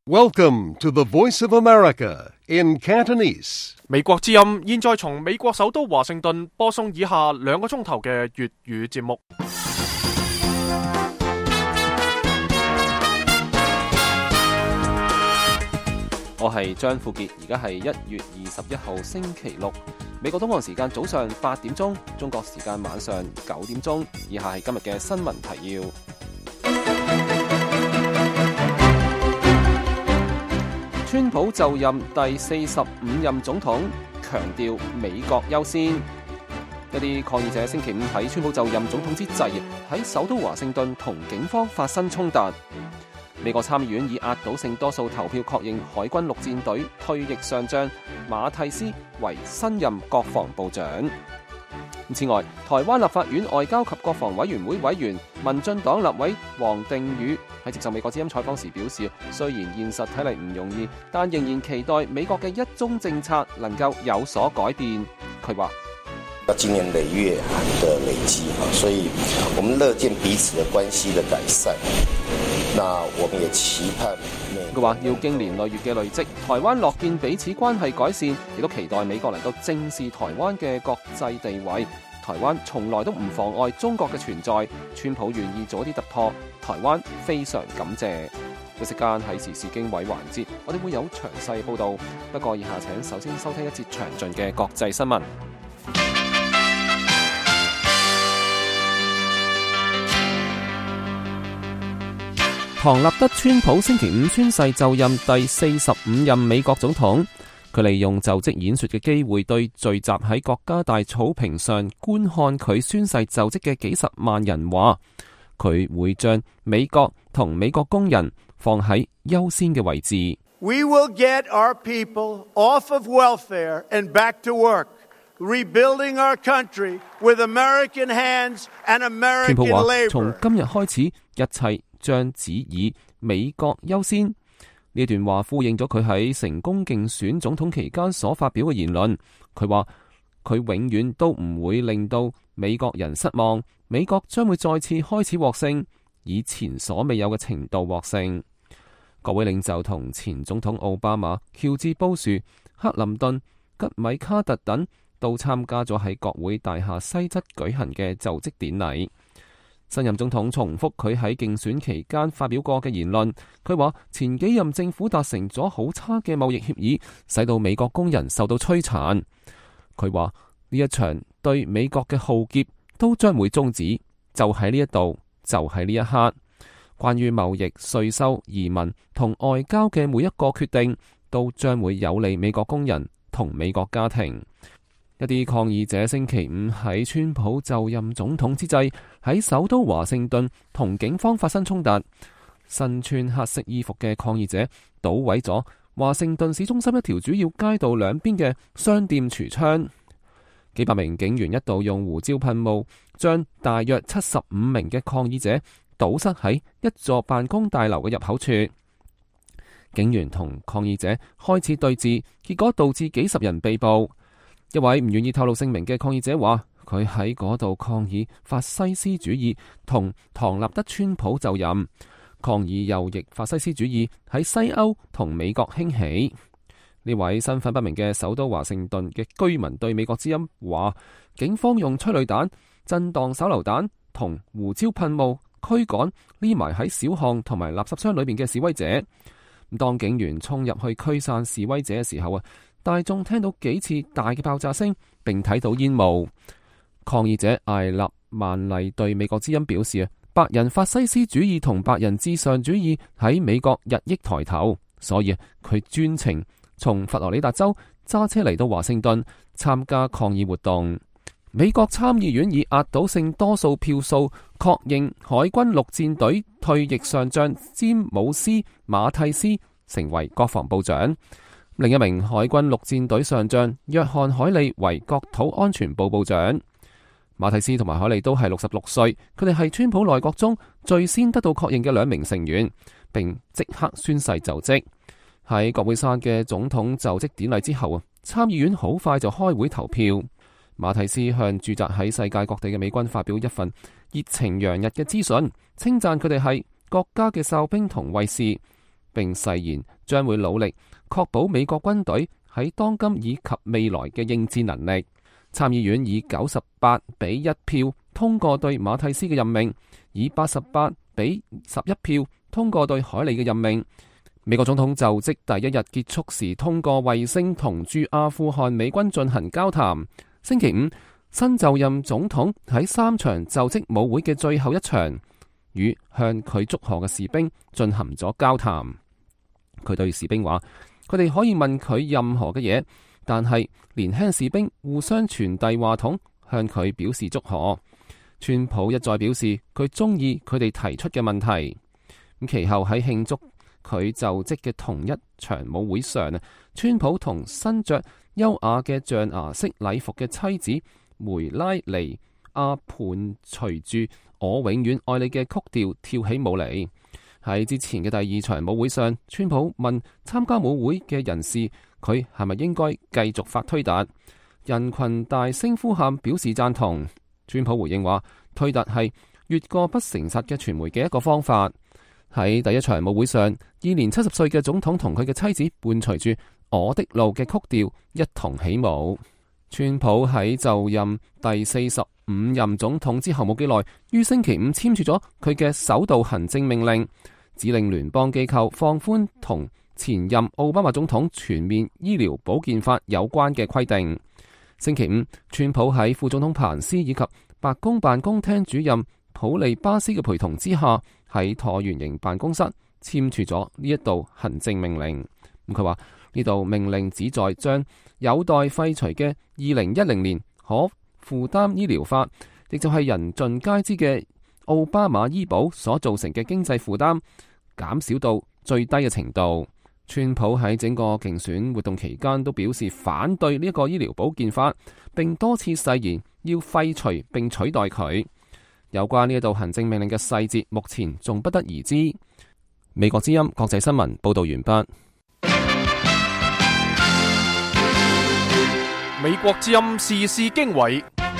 Welcome to the Voice of America in Cantonese. 美國之音現在從美國首都華盛頓播送以下2個鐘頭嘅粵語節目。 我係張富傑，而家係1月21號星期六，美國東岸時間早上8點鐘，中國時間晚上9點鐘。以下係今日嘅新聞提要。川普就任第45任總統，強調美國優先。一啲抗議者星期五喺川普就任總統之際，喺首都華盛頓同警方發生衝突。美國參議院以壓倒性多數投票確認海軍陸戰隊退役上將馬蒂斯為新任國防部長。此外，台灣立法院外交及國防委員會委員民進黨立委王定宇喺接受美國之音採訪時表示，雖然現實睇嚟唔容易，但仍然期待美國嘅一中政策能夠有所改變。佢話： 經年累月的累積，所以我們樂見彼此的關係的改善。那我們也期盼。 佢話要經年累月嘅累積，台灣樂見彼此關係改善，亦都期待美國能夠正視台灣嘅國際地位。台灣從來都唔妨礙中國嘅存在，川普願意做一啲突破，台灣非常感謝。一息間喺時事經緯環節，我哋會有詳細報導。不過以下請首先收聽一節詳盡嘅國際新聞。唐納德·川普星期五宣誓就任第45任美國總統。佢利用就職演說嘅機會，對聚集喺國家大草坪上觀看佢宣誓就職嘅幾十萬人話，佢會將美國同美國工人放喺優先嘅位置。 We will get our people off of welfare and back to work, rebuilding our country with American hands and American labor。川普話：從今日開始，一切將只以美國優先。呢段話呼應咗佢喺成功競選總統期間所發表嘅言論。佢話佢永遠都唔會令到美國人失望，美國將會再次開始獲勝，以前所未有嘅程度獲勝。各位領袖同前總統奧巴馬、喬治布殊、克林頓、吉米卡特等都參加咗喺國會大廈西側舉行嘅就職典禮。新任總統重複佢喺競選期間發表過嘅言論，佢話前幾任政府達成咗好差嘅貿易協議，使到美國工人受到摧殘。佢話呢一場對美國嘅浩劫都將會終止，就喺呢一度，就喺呢一刻。關於貿易、稅收、移民同外交嘅每一個決定，都將會有利美國工人同美國家庭。一啲抗議者星期五喺川普就任總統之際，喺首都華盛頓同警方發生衝突。身穿黑色衣服嘅抗議者搗毀咗華盛頓市中心一條主要街道兩邊嘅商店櫥窗。幾百名警員一度用胡椒噴霧將大約75名嘅抗議者堵塞喺一座辦公大樓嘅入口處。警員同抗議者開始對峙，結果導致幾十人被捕。一位唔願意透露姓名嘅抗議者話，佢喺嗰度抗議法西斯主義同唐納德·川普就任，抗議右翼法西斯主義喺西歐同美國興起。呢位身份不明嘅首都華盛頓嘅居民對美國之音話，警方用催淚彈、震盪手榴彈同胡椒噴霧驅趕匿埋喺小巷同埋垃圾箱裏面嘅示威者。當警員衝入去驅散示威者嘅時候大眾聽到幾次大嘅爆炸聲，並睇到煙霧。抗議者艾納曼麗對美國之音表示，白人法西斯主義同白人至上主義喺美國日益抬頭，所以佢專程從佛羅里達州揸車嚟到華盛頓參加抗議活動。美國參議院以壓倒性多數票數確認海軍陸戰隊退役上將詹姆斯馬蒂斯成為國防部長。另一名海軍陸戰隊上將約翰海利為國土安全部部長。馬蒂斯同埋海利都係66歲，佢哋係川普內閣中最先得到確認嘅2名成員，並即刻宣誓就職。喺國會山嘅總統就職典禮之後參議院好快就開會投票。馬蒂斯向駐紮喺世界各地嘅美軍發表一份熱情洋溢嘅資訊，稱讚佢哋係國家嘅哨兵同衛士。 並誓言將會努力確保美國軍隊喺當今以及未來嘅應戰能力。參議院以98-1票通過對馬蒂斯嘅任命，以88-11票通過對海利嘅任命。美國總統就職第一日結束時，通過衛星同駐阿富汗美軍進行交談。星期五，新就任總統喺3場就職舞會嘅最後一場，與向佢祝賀嘅士兵進行咗交談。佢對士兵話，佢哋可以問佢任何嘅嘢，但係年輕士兵互相傳遞話筒，向佢表示祝賀。川普一再表示佢中意佢哋提出嘅問題。咁其後喺慶祝佢就職嘅同一場舞會上，川普同身着優雅嘅象牙式禮服嘅妻子梅拉尼亞伴隨住我永遠愛你嘅曲調跳起舞嚟。喺之前嘅第2場舞會上，川普問參加舞會嘅人士佢係咪應該繼續發推特，人群大聲呼喊表示贊同。川普回應話，推特係越過不誠實嘅傳媒嘅一個方法。喺第1場舞會上，現年70歲嘅總統同佢嘅妻子伴隨住我的路嘅曲調一同起舞。川普喺就任第45任總統之後冇幾耐，於星期五簽署咗佢嘅首道行政命令，指令聯邦機構放寬同前任奧巴馬總統全面醫療保健法有關嘅規定。星期五，川普喺副總統彭斯以及白宮辦公廳主任普利巴斯嘅陪同之下，喺橢圓形辦公室簽署咗呢一道行政命令。佢話呢道命令旨在將有待廢除嘅2010年可負擔醫療法，亦就係人盡皆知嘅奧巴馬醫保所造成嘅經濟負擔，減少到最低嘅程度。川普喺整個競選活動期間都表示反對呢一個醫療保健法，並多次誓言要廢除並取代佢。有關呢一道行政命令嘅細節，目前仲不得而知。美國之音國際新聞報道完畢。 美國之音時事經緯，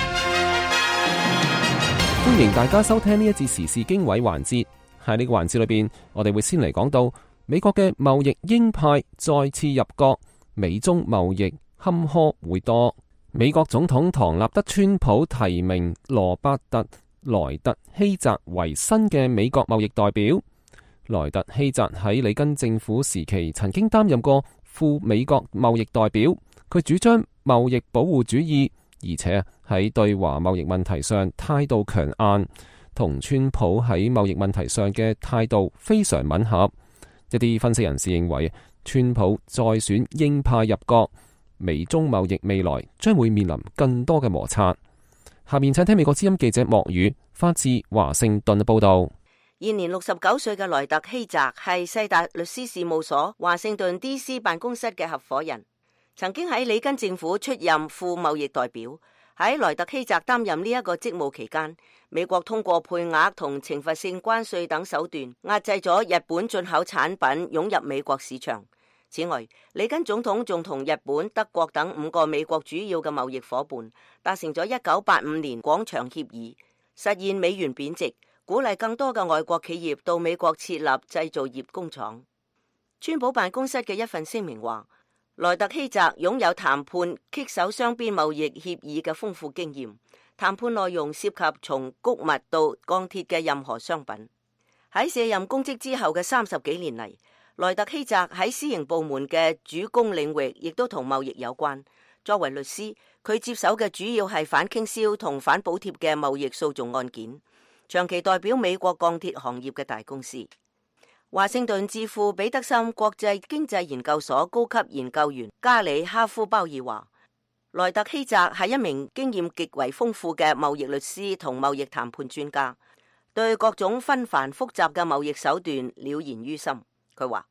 歡迎大家收聽呢一節時事經緯環節。喺呢個環節裏邊，我哋會先嚟講到美國嘅貿易鷹派再次入閣，美中貿易坎坷會多。美國總統唐納德川普提名羅伯特萊特希澤為新嘅美國貿易代表。萊特希澤喺里根政府時期曾經擔任過副美國貿易代表，佢主張貿易保護主義，而且喺對華貿易問題上態度強硬，同川普喺貿易問題上嘅態度非常吻合。一啲分析人士認為，川普再選鷹派入閣，美中貿易未來將會面臨更多嘅摩擦。下面請聽美國之音記者莫宇發自華盛頓嘅報道。 現年69歲嘅萊特希澤係世達律師事務所華盛頓 DC 辦公室嘅合夥人，曾經喺里根政府出任副貿易代表。喺萊特希澤擔任呢一個職務期間，美國通過配額同懲罰性關稅等手段壓制咗日本進口產品湧入美國市場。此外，里根總統仲同日本、德國等5個美國主要嘅貿易夥伴達成咗1985年廣場協議，實現美元貶值，鼓勵更多嘅外國企業到美國設立製造業工廠。川普辦公室嘅一份聲明話，萊特希澤擁有談判棘手雙邊貿易協議嘅豐富經驗，談判內容涉及從穀物到鋼鐵嘅任何商品。喺卸任公職之後嘅30幾年嚟，萊特希澤喺私營部門嘅主攻領域亦都同貿易有關。作為律師，佢接手嘅主要係反傾銷同反補貼嘅貿易訴訟案件，長期代表美國鋼鐵行業嘅大公司。華盛頓智庫彼得森國際經濟研究所高級研究員加里哈夫鮑爾話，萊特希澤係一名經驗極為豐富嘅貿易律師同貿易談判專家，對各種紛繁複雜嘅貿易手段了然於心。佢話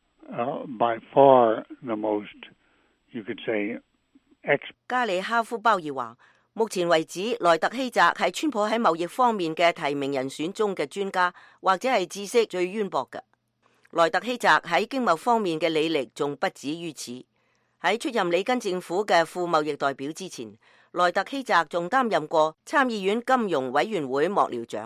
：By far the most, you could say, 加里哈夫鮑爾話，目前為止，萊特希澤係川普喺貿易方面嘅提名人選中嘅專家，或者係知識最淵博嘅。萊特希澤喺經貿方面嘅履歷仲不止於此。喺出任里根政府嘅副貿易代表之前，萊特希澤仲擔任過參議院金融委員會幕僚長，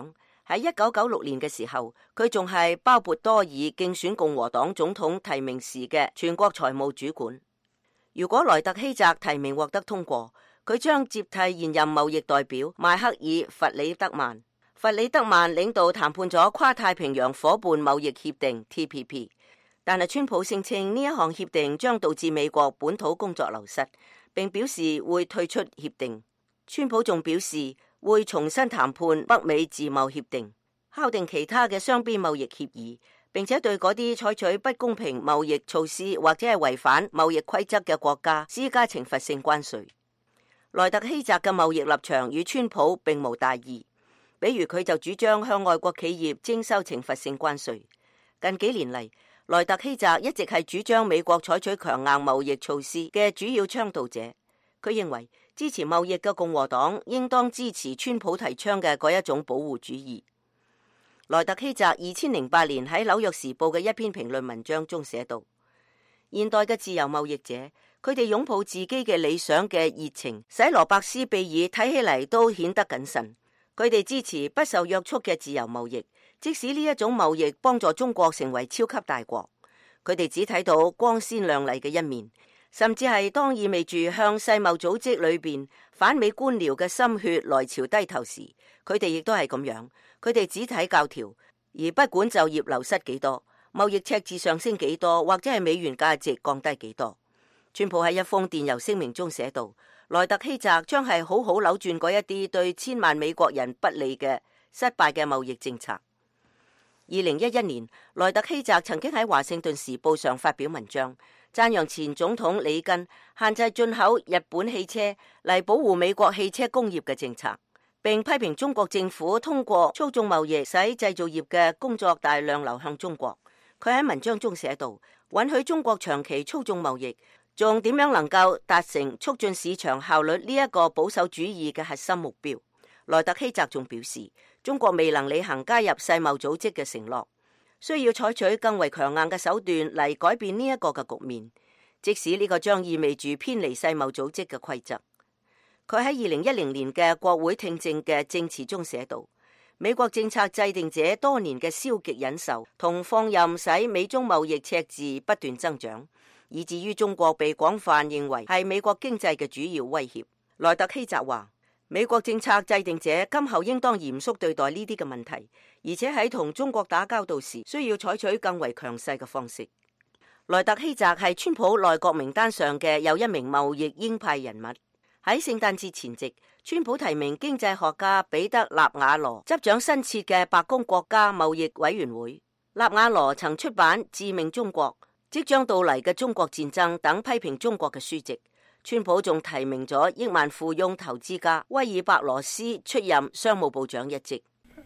喺1996年嘅時候，佢仲係鮑勃多爾競選共和黨總統提名時嘅全國財務主管。如果萊特希澤提名獲得通過，佢將接替現任貿易代表邁克爾·弗里德曼。弗里德曼領導談判咗跨太平洋夥伴貿易協定 TPP， 但係川普聲稱呢一項協定將導致美國本土工作流失，並表示會退出協定。川普仲表示會重新談判北美自貿協定，敲定其他嘅雙邊貿易協議，並且對嗰啲採取不公平貿易措施或者係違反貿易規則嘅國家施加懲罰性關稅。萊特希澤嘅貿易立場與川普並無大異，比如佢就主張向外國企業徵收懲罰性關稅。近幾年嚟，萊特希澤一直係主張美國採取強硬貿易措施嘅主要倡導者。佢認為支持貿易嘅共和黨應當支持川普提倡嘅嗰一種保護主義。萊特希澤2008年喺紐約時報嘅一篇評論文章中寫道：現代嘅自由貿易者，佢哋擁抱自己嘅理想嘅熱情，使羅伯斯庇爾睇起嚟都顯得謹慎。佢哋支持不受約束嘅自由貿易，即使呢一種貿易幫助中國成為超級大國。佢哋只睇到光鮮亮麗嘅一面，甚至係當意味住向世貿組織裏邊反美官僚嘅心血來潮低頭時，佢哋亦都係咁樣。佢哋只睇教條，而不管就業流失幾多，貿易赤字上升幾多，或者係美元價值降低幾多。川普喺一封電郵聲明中寫道：萊特希澤將係好好扭轉嗰一啲對千萬美國人不利嘅失敗嘅貿易政策。2011年，萊特希澤曾經喺華盛頓時報上發表文章，讚揚前總統里根限制進口日本汽車嚟保護美國汽車工業嘅政策，並批評中國政府通過操縱貿易使製造業嘅工作大量流向中國。佢喺文章中寫道：允許中國長期操縱貿易，仲點樣能夠達成促進市場效率呢一個保守主義嘅核心目標？萊特希澤仲表示，中國未能履行加入世貿組織嘅承諾，需要採取更為強硬嘅手段嚟改變呢一個嘅局面，即使呢個將意味住偏離世貿組織嘅規則。佢喺2010年嘅國會聽證嘅證詞中寫道：美國政策制定者多年嘅消極忍受同放任使美中貿易赤字不斷增長，以至於中國被廣泛認為係美國經濟嘅主要威脅。萊特希澤話：美國政策制定者今後應當嚴肅對待呢啲嘅問題，而且喺同中國打交道時需要採取更為強勢嘅方式。萊特希澤係川普內閣名單上嘅又一名貿易鷹派人物。喺聖誕節前夕，川普提名經濟學家彼得納瓦羅執掌新設嘅白宮國家貿易委員會。納瓦羅曾出版《致命中國》、即將到嚟嘅中國戰爭等批評中國嘅書籍。川普仲提名咗億萬富翁投資家威爾伯羅斯出任商務部長一職。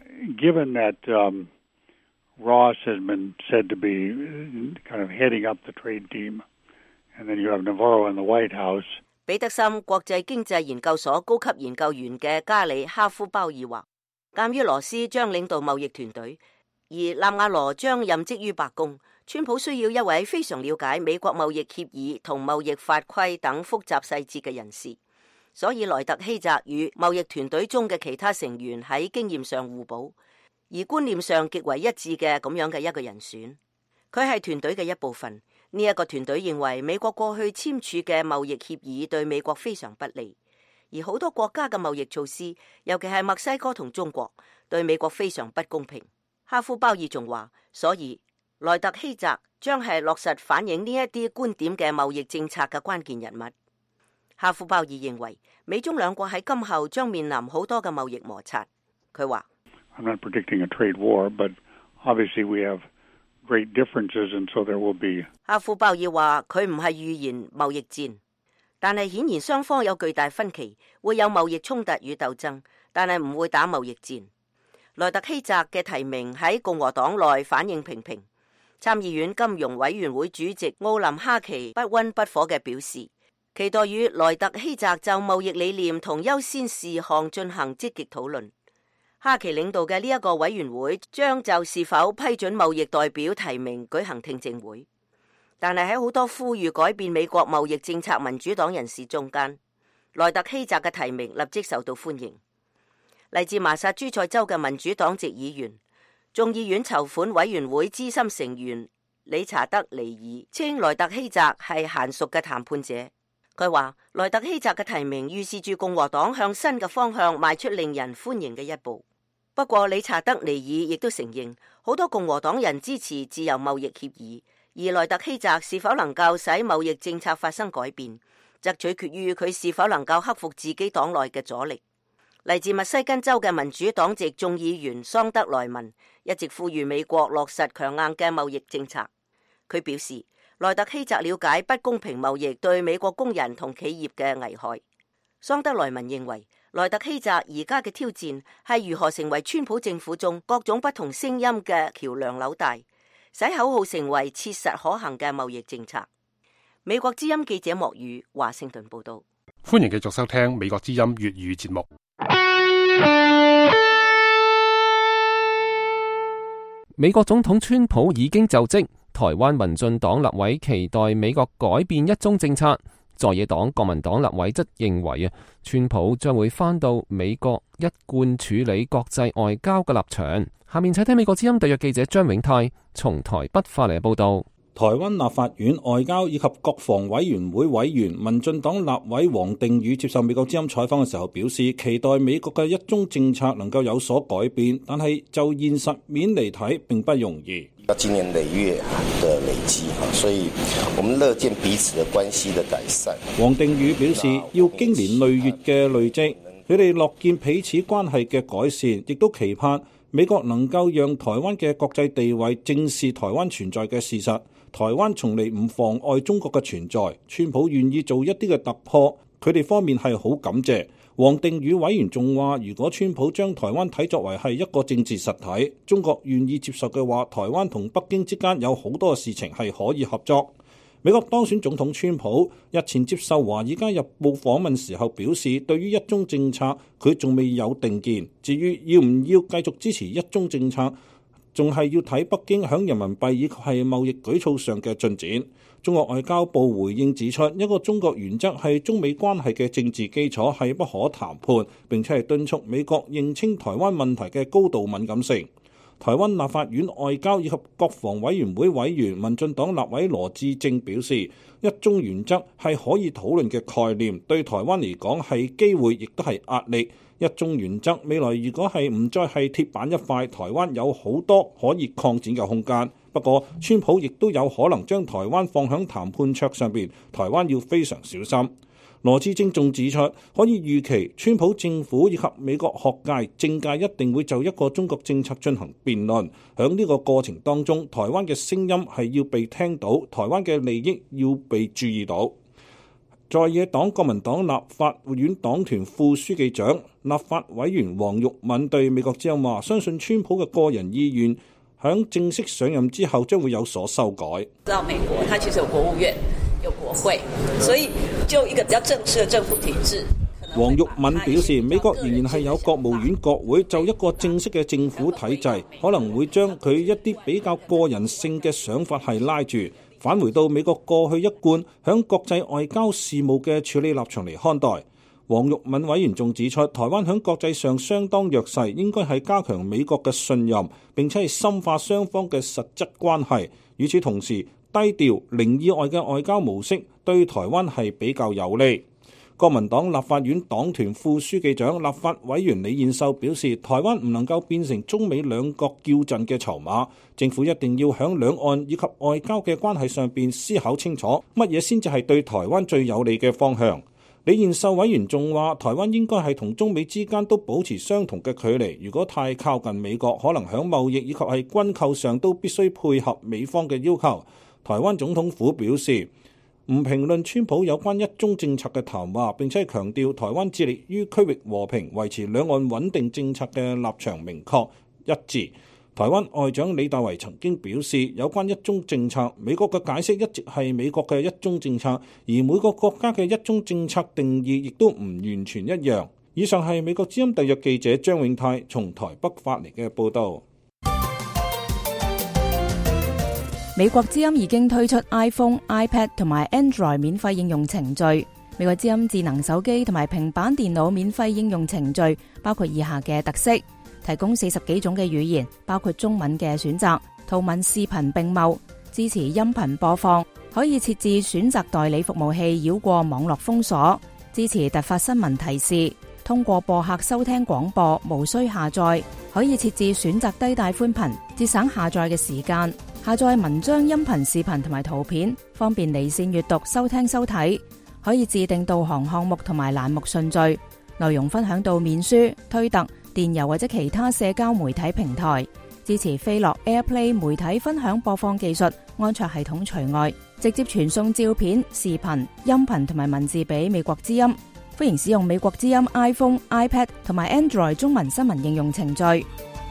Given that Ross has been said to be kind of heading up the trade team, and then you have Navarro in the White House. 彼得森國際經濟研究所高級研究員嘅加里哈夫鮑爾話，鑑於羅斯將領導貿易團隊，而納瓦羅將任職於白宮，川普需要一位非常了解美國貿易協議同貿易法規等複雜細節嘅人士，所以萊特希澤與貿易團隊中嘅其他成員喺經驗上互補，而觀念上極為一致嘅咁樣嘅一個人選。佢係團隊嘅一部分。呢一個團隊認為美國過去簽署嘅貿易協議對美國非常不利，而好多國家嘅貿易措施，尤其係墨西哥同中國，對美國非常不公平。哈夫鮑爾仲話，所以萊特希澤將係落實反映呢一啲觀點嘅貿易政策嘅關鍵人物。哈夫鮑爾認為美中兩國喺今後將面臨好多嘅貿易摩擦。佢話 I'm not predicting a trade war, but obviously we have great differences, and so there will be. 哈夫鮑爾話佢唔係預言貿易戰，但係顯然雙方有巨大分歧，會有貿易衝突與鬥爭，但係唔會打貿易戰。萊特希澤嘅提名喺共和黨內反應平平，參議院金融委員會主席奧林哈奇不溫不火嘅表示，期待與萊特希澤就貿易理念同優先事項進行積極討論。哈奇領導嘅呢一個委員會將就是否批准貿易代表提名舉行聽證會，但係喺好多呼籲改變美國貿易政策民主黨人士中間，萊特希澤嘅提名立即受到歡迎。 嚟自麻薩諸塞州嘅民主黨籍議員、眾議院籌款委員會資深成員理查德尼爾稱萊特希澤係嫻熟嘅談判者。佢話萊特希澤嘅提名預示住共和黨向新嘅方向邁出令人歡迎嘅一步。不過理查德尼爾亦都承認，好多共和黨人支持自由貿易協議，而萊特希澤是否能夠使貿易政策發生改變，則取決於佢是否能夠克服自己黨內嘅阻力。嚟自密西根州嘅民主黨籍眾議員桑德萊文一直呼籲美國落實強硬嘅貿易政策。佢表示，萊特希澤了解不公平貿易對美國工人同企業嘅危害。桑德萊文認為，萊特希澤而家嘅挑戰係如何成為川普政府中各種不同聲音嘅橋梁紐帶，使口號成為切實可行嘅貿易政策。美國之音記者莫宇華盛頓報道。 歡迎繼續收聽美國之音粵語節目。 美國總統川普已經就職，台灣民進黨立委期待美國改變一中政策。在野黨國民黨立委則認為川普將會返到美國一貫處理國際外交嘅立場。下面請聽美國之音特約記者張永泰從台北發嚟嘅報道。 台灣立法院外交以及國防委員會委員民進黨立委王定宇接受美國之音採訪嘅時候表示，期待美國嘅一中政策能夠有所改變，但係就現實面嚟睇並不容易。 要經年累月的累積，所以我們樂見彼此的關係的改善。 王定宇表示，要經年累月嘅累積，佢哋樂見彼此關係嘅改善，亦都期盼美國能夠讓台灣嘅國際地位正視台灣存在嘅事實。台灣從嚟唔妨礙中國嘅存在，川普願意做一啲嘅突破，佢哋方面係好感謝。王定宇委員仲話，如果川普將台灣睇作為係一個政治實體，中國願意接受嘅話，台灣同北京之間有好多事情係可以合作。美國當選總統川普日前接受《華爾街日報》訪問時候表示，對於一中政策佢仲未有定見，至於要唔要繼續支持一中政策，仲係要睇北京響人民幣以及係貿易舉措上嘅進展。中國外交部回應指出，一個中國原則係中美關係嘅政治基礎，係不可談判，並且係敦促美國認清台灣問題嘅高度敏感性。台灣立法院外交以及國防委員會委員民進黨立委羅致政表示，一中原則係可以討論嘅概念，對台灣嚟講係機會，亦都係壓力。一中原則未來如果係唔再係鐵板一塊，台灣有好多可以擴展嘅空間。不過川普亦都有可能將台灣放響談判桌上邊，台灣要非常小心。羅致政仲指出，可以預期川普政府以及美國學界、政界一定會就一個中國政策進行辯論。響呢個過程當中，台灣嘅聲音係要被聽到，台灣嘅利益要被注意到。在野黨國民黨立法院黨團副書記長、立法委員黃玉敏對美國之音話，相信川普嘅個人意願響正式上任之後將會有所修改。 知道美國，它其實有國務院、有國會，所以就一個比較正式嘅政府體制。 黃玉敏表示，美國仍然係有國務院、國會，就一個正式嘅政府體制，可能會將佢一啲比較個人性嘅想法係拉住，返回到美國過去一貫響國際外交事務嘅處理立場嚟看待。黃玉敏委員仲指出，台灣響國際上相當弱勢，應該係加強美國嘅信任，並且係深化雙方嘅實質關係。與此同時，低調零意外嘅外交模式對台灣係比較有利。國民黨立法院黨團副書記長、立法委員李彥秀表示，台灣唔能夠變成中美兩國叫陣嘅籌碼，政府一定要響兩岸以及外交嘅關係上邊思考清楚，乜嘢先至係對台灣最有利嘅方向。李彥秀委員仲話，台灣應該係同中美之間都保持相同嘅距離，如果太靠近美國，可能響貿易以及係軍購上都必須配合美方嘅要求。台灣總統府表示，唔評論川普有關一中政策嘅談話，並且強調台灣致力於區域和平、維持兩岸穩定政策嘅立場明確一致。台灣外長李大維曾經表示，有關一中政策，美國嘅解釋一直係美國嘅一中政策，而每個國家嘅一中政策定義亦都唔完全一樣。以上係美國之音特約記者張永泰從台北發嚟嘅報道。 美國之音已經推出 iPhone、iPad 同埋 Android 免費應用程序， 美國之音智能手機同埋平板電腦免費應用程序包括以下嘅特色：提供40幾種嘅語言，包括中文嘅選擇，圖文視頻並茂，支持音頻播放，可以設置選擇代理服務器繞過網絡封鎖，支持突發新聞提示，通過播客收聽廣播，無需下載，可以設置選擇低帶寬頻，節省下載嘅時間，下載文章、音頻、視頻同埋圖片，方便離線閱讀、收聽收睇，可以自定導航項目同埋欄目順序，內容分享到面書、推特、電郵或者其他社交媒體平台，支持飛樂 AirPlay 媒體分享播放技術，安卓系統除外，直接傳送照片、視頻、音頻同埋文字俾美國之音。歡迎使用美國之音 iPhone、iPad 同埋 Android 中文新聞應用程序。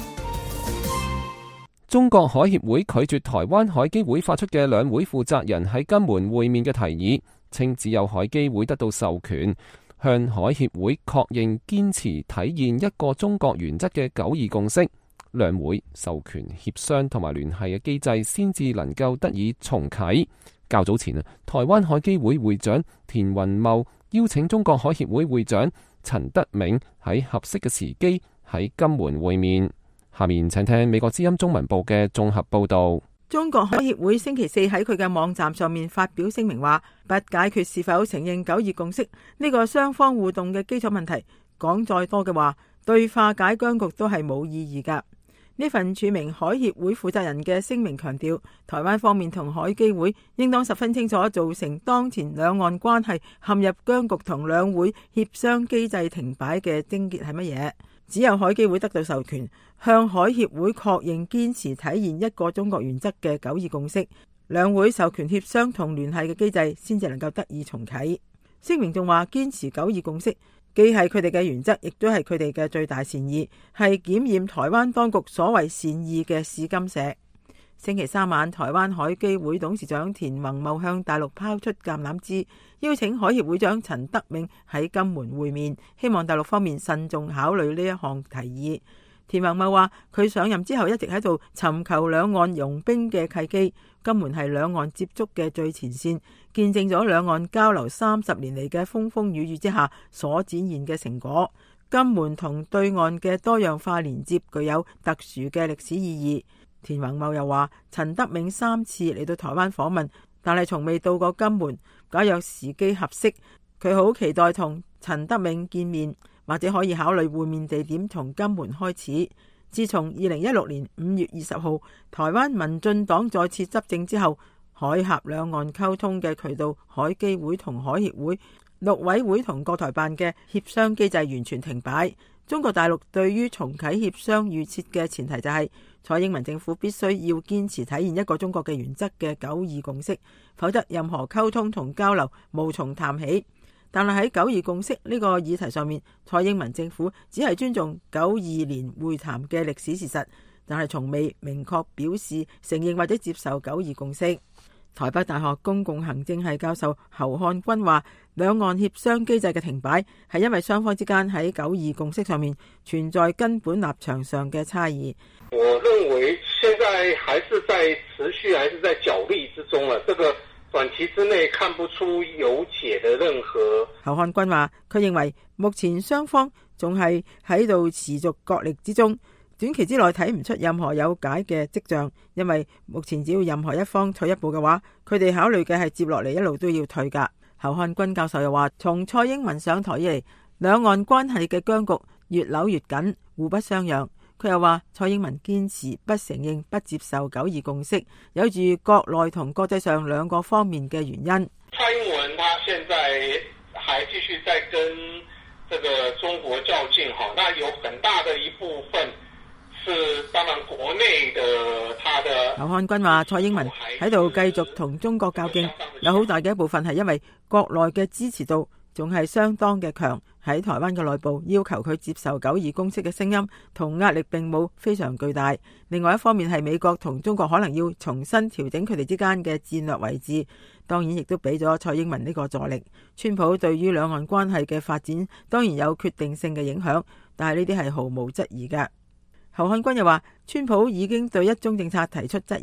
中國海協會拒絕台灣海基會發出嘅兩會負責人喺金門會面嘅提議，稱只有海基會得到授權，向海協會確認堅持體現一個中國原則嘅9·2共識，兩會授權協商同埋聯繫嘅機制先至能夠得以重啟。較早前台灣海基會會長田雲茂邀請中國海協會會長陳德銘喺合適嘅時機喺金門會面。下面請聽美國之音中文部嘅綜合報道。 中國海協會星期四喺佢嘅網站上面發表聲明話，不解決是否承認9·2共識呢個雙方互動嘅基礎問題，講再多嘅話，對化解僵局都係冇意義㗎。呢份署名海協會負責人嘅聲明強調，台灣方面同海基會應當十分清楚造成當前兩岸關係陷入僵局同兩會協商機制停擺嘅症結係乜嘢。只有海基會得到授權，向海協會確認堅持體現一個中國原則嘅9·2共識，兩會授權協商同聯繫嘅機制先至能夠得以重啟。聲明仲話，堅持9·2共識既係佢哋嘅原則，亦都係佢哋嘅最大善意，係檢驗台灣當局所謂善意嘅試金石。星期三晚，台灣海基會董事長田宏茂向大陸拋出橄欖枝，邀請海協會長陳德銘喺金門會面，希望大陸方面慎重考慮呢一項提議。田宏茂話，佢上任之後一直喺度尋求兩岸融冰嘅契機，金門係兩岸接觸嘅最前線，見證咗兩岸交流30年嚟嘅風風雨雨之下所展現嘅成果。金門同對岸嘅多樣化連接具有特殊嘅歷史意義。田宏茂又話，陳德銘3次嚟到台灣訪問，但係從未到過金門。假若時機合適，佢好期待同陳德銘見面，或者可以考慮會面地點從金門開始。自從2016年5月20號台灣民進黨再次執政之後，海峽兩岸溝通嘅渠道，海基會同海協會、陸委會同國台辦嘅協商機制完全停擺。中國大陸對於重啟協商預設嘅前提就係蔡英文政府必須要堅持體現一個中國嘅原則嘅9·2共識，否則任何溝通同交流無從談起。但係喺9·2共識呢個議題上面，蔡英文政府只係尊重92年會談嘅歷史事實，但係從未明確表示承認或者接受9·2共識。台北大學公共行政系教授侯漢君話，兩岸協商機制嘅停擺係因為雙方之間喺9·2共識上面存在根本立場上嘅差異。 我認為現在還是在持續，還是在角力之中啊！這個短期之內看不出有解的任何。 侯漢君話，佢認為目前雙方仲係喺度持續角力之中。短期之內睇唔出任何有解嘅跡象，因為目前只要任何一方退一步嘅話，佢哋考慮嘅係接落嚟一路都要退㗎。侯漢君教授又話，從蔡英文上台以嚟，兩岸關係嘅僵局越扭越緊，互不相讓。佢又話，蔡英文堅持不承認、不接受9·2共識，有住國內同國際上兩個方面嘅原因。 蔡英文他現在還繼續在跟這個中國較勁，那有很大的一部分。是當然國內的他的。 侯漢君話，蔡英文喺度繼續同中國較勁，有好大嘅一部分係因為國內嘅支持度仲係相當嘅強，喺台灣嘅內部要求佢接受9·2共識嘅聲音同壓力並冇非常巨大。另外一方面係美國同中國可能要重新調整佢哋之間嘅戰略位置，當然亦都俾咗蔡英文呢個助力。川普對於兩岸關係嘅發展當然有決定性嘅影響，但係呢啲係毫無質疑嘅。侯漢君又話，川普已經對一中政策提出質疑，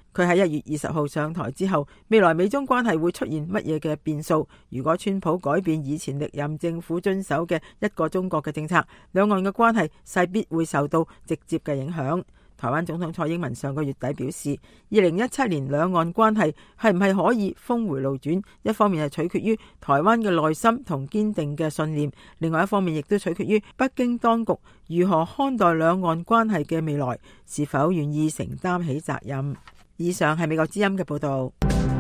佢喺1月20號上台之後，未來美中關係會出現乜嘢嘅變數？如果川普改變以前歷任政府遵守嘅一個中國嘅政策，兩岸嘅關係勢必會受到直接嘅影響。台灣總統蔡英文上個月底表示，2017年兩岸關係係唔係可以峰回路轉，一方面係取決於台灣嘅耐心同堅定嘅信念，另外一方面亦都取決於北京當局如何看待兩岸關係嘅未來，是否願意承擔起責任。以上係美國之音嘅報道。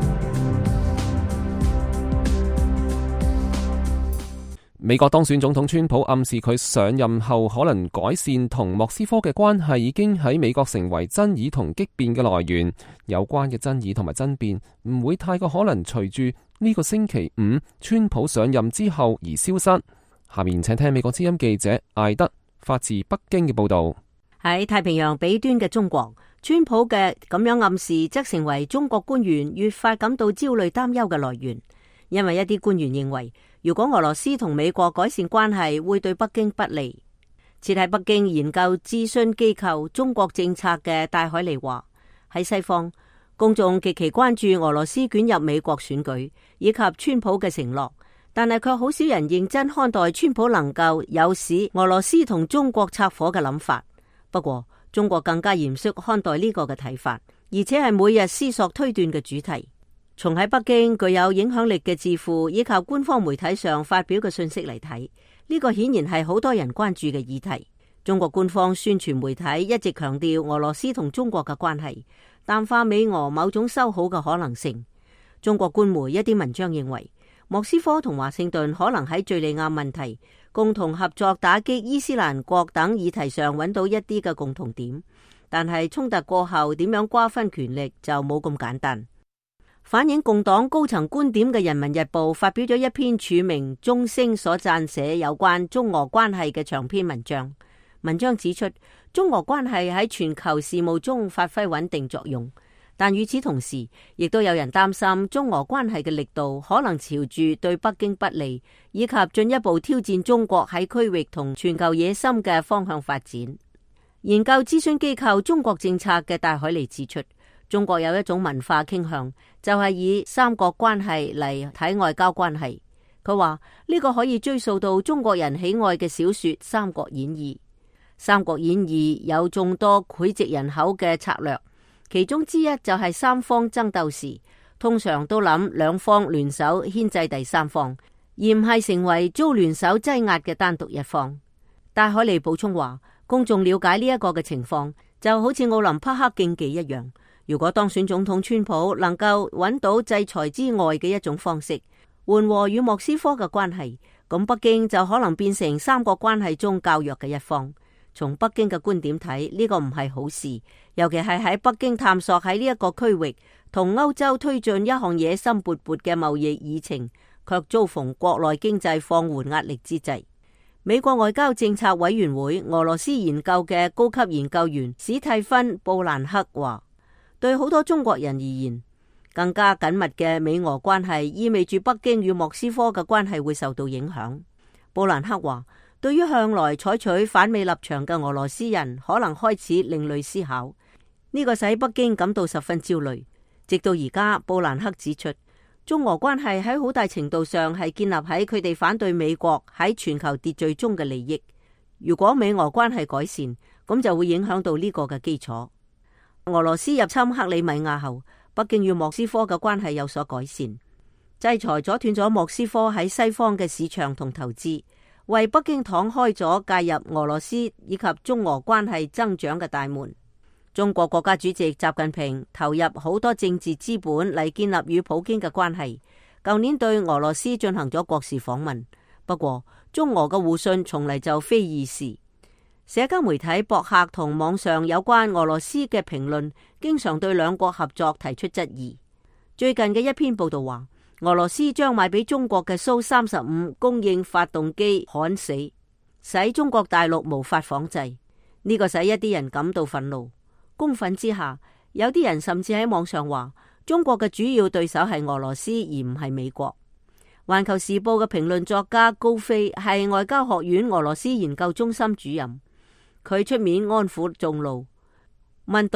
美國當選總統川普暗示佢上任後可能改善同莫斯科嘅關係，已經喺美國成為爭議同激辯嘅來源。有關嘅爭議同埋爭辯唔會太過可能隨住呢個星期五川普上任之後而消失。下面請聽美國之音記者艾德發自北京嘅報道。 喺太平洋彼端嘅中國，川普嘅咁樣暗示則成為中國官員越發感到焦慮擔憂嘅來源。因為一啲官員認為，如果俄羅斯同美國改善關係，會對北京不利。設喺北京研究諮詢機構中國政策嘅戴海尼話，喺西方，公眾極其關注俄羅斯捲入美國選舉以及川普嘅承諾，但係卻好少人認真看待川普能夠有使俄羅斯同中國拆夥嘅諗法。不過，中國更加嚴肅看待呢個嘅睇法，而且係每日思索推斷嘅主題。從喺北京具有影響力嘅智庫以及官方媒體上發表嘅信息嚟睇，呢個顯然係好多人關注嘅議題。中國官方宣傳媒體一直強調俄羅斯同中國嘅關係，淡化美俄某種修好嘅可能性。中國官媒一啲文章認為，莫斯科同華盛頓可能喺敘利亞問題、共同合作打擊伊斯蘭國等議題上揾到一啲嘅共同點，但係衝突過後點樣瓜分權力就冇咁簡單。反映共黨高層觀點嘅《人民日報》發表咗一篇署名鐘聲所撰寫有關中俄關係嘅長篇文章。文章指出，中俄關係喺全球事務中發揮穩定作用，但與此同時，亦都有人擔心中俄關係嘅力度可能朝住對北京不利，以及進一步挑戰中國喺區域同全球野心嘅方向發展。研究諮詢機構中國政策嘅戴海尼指出，中國有一種文化傾向，就係以三角關係嚟睇外交關係。佢話呢個可以追溯到中國人喜愛嘅小說《三國演義》。《三國演義》有眾多膾炙人口嘅策略，其中之一就係三方爭鬥時，通常都諗兩方聯手牽制第三方，而唔係成為遭聯手擠壓嘅單獨一方。戴海尼補充話，公眾了解呢一個嘅情況，就好似奧林匹克競技一樣。如果當選總統川普能夠揾到制裁之外嘅一種方式，緩和與莫斯科嘅關係，咁北京就可能變成三國關係中較弱嘅一方。從北京嘅觀點睇，呢個唔係好事，尤其係喺北京探索喺呢一個區域同歐洲推進一項野心勃勃嘅貿易議程，卻遭逢國內經濟放緩壓力之際。美國外交政策委員會俄羅斯研究嘅高級研究員史蒂芬布蘭克話，對好多中國人而言，更加緊密嘅美俄關係意味住北京與莫斯科嘅關係會受到影響。布蘭克話，對於向來採取反美立場嘅俄羅斯人，可能開始另類思考，呢個使北京感到十分焦慮。直到而家，布蘭克指出，中俄關係喺好大程度上係建立喺佢哋反對美國喺全球秩序中嘅利益。如果美俄關係改善，咁就會影響到呢個嘅基礎。俄羅斯入侵克里米亞後，北京與莫斯科嘅關係有所改善，制裁阻斷咗莫斯科喺西方嘅市場同投資，為北京敞開咗介入俄羅斯以及中俄關係增長嘅大門。中國國家主席習近平投入好多政治資本嚟建立與普京嘅關係，舊年對俄羅斯進行咗國事訪問。不過，中俄嘅互信從嚟就非易事。社交媒體、博客同網上有關俄羅斯嘅評論，經常對兩國合作提出質疑。最近嘅一篇報道話，俄羅斯將賣俾中國嘅蘇35供應發動機焊死，使中國大陸無法仿製。呢個使一啲人感到憤怒。公憤之下，有啲人甚至喺網上話，中國嘅主要對手係俄羅斯，而唔係美國。環球時報嘅評論作家高飛係外交學院俄羅斯研究中心主任。佢出面安撫眾怒，問道：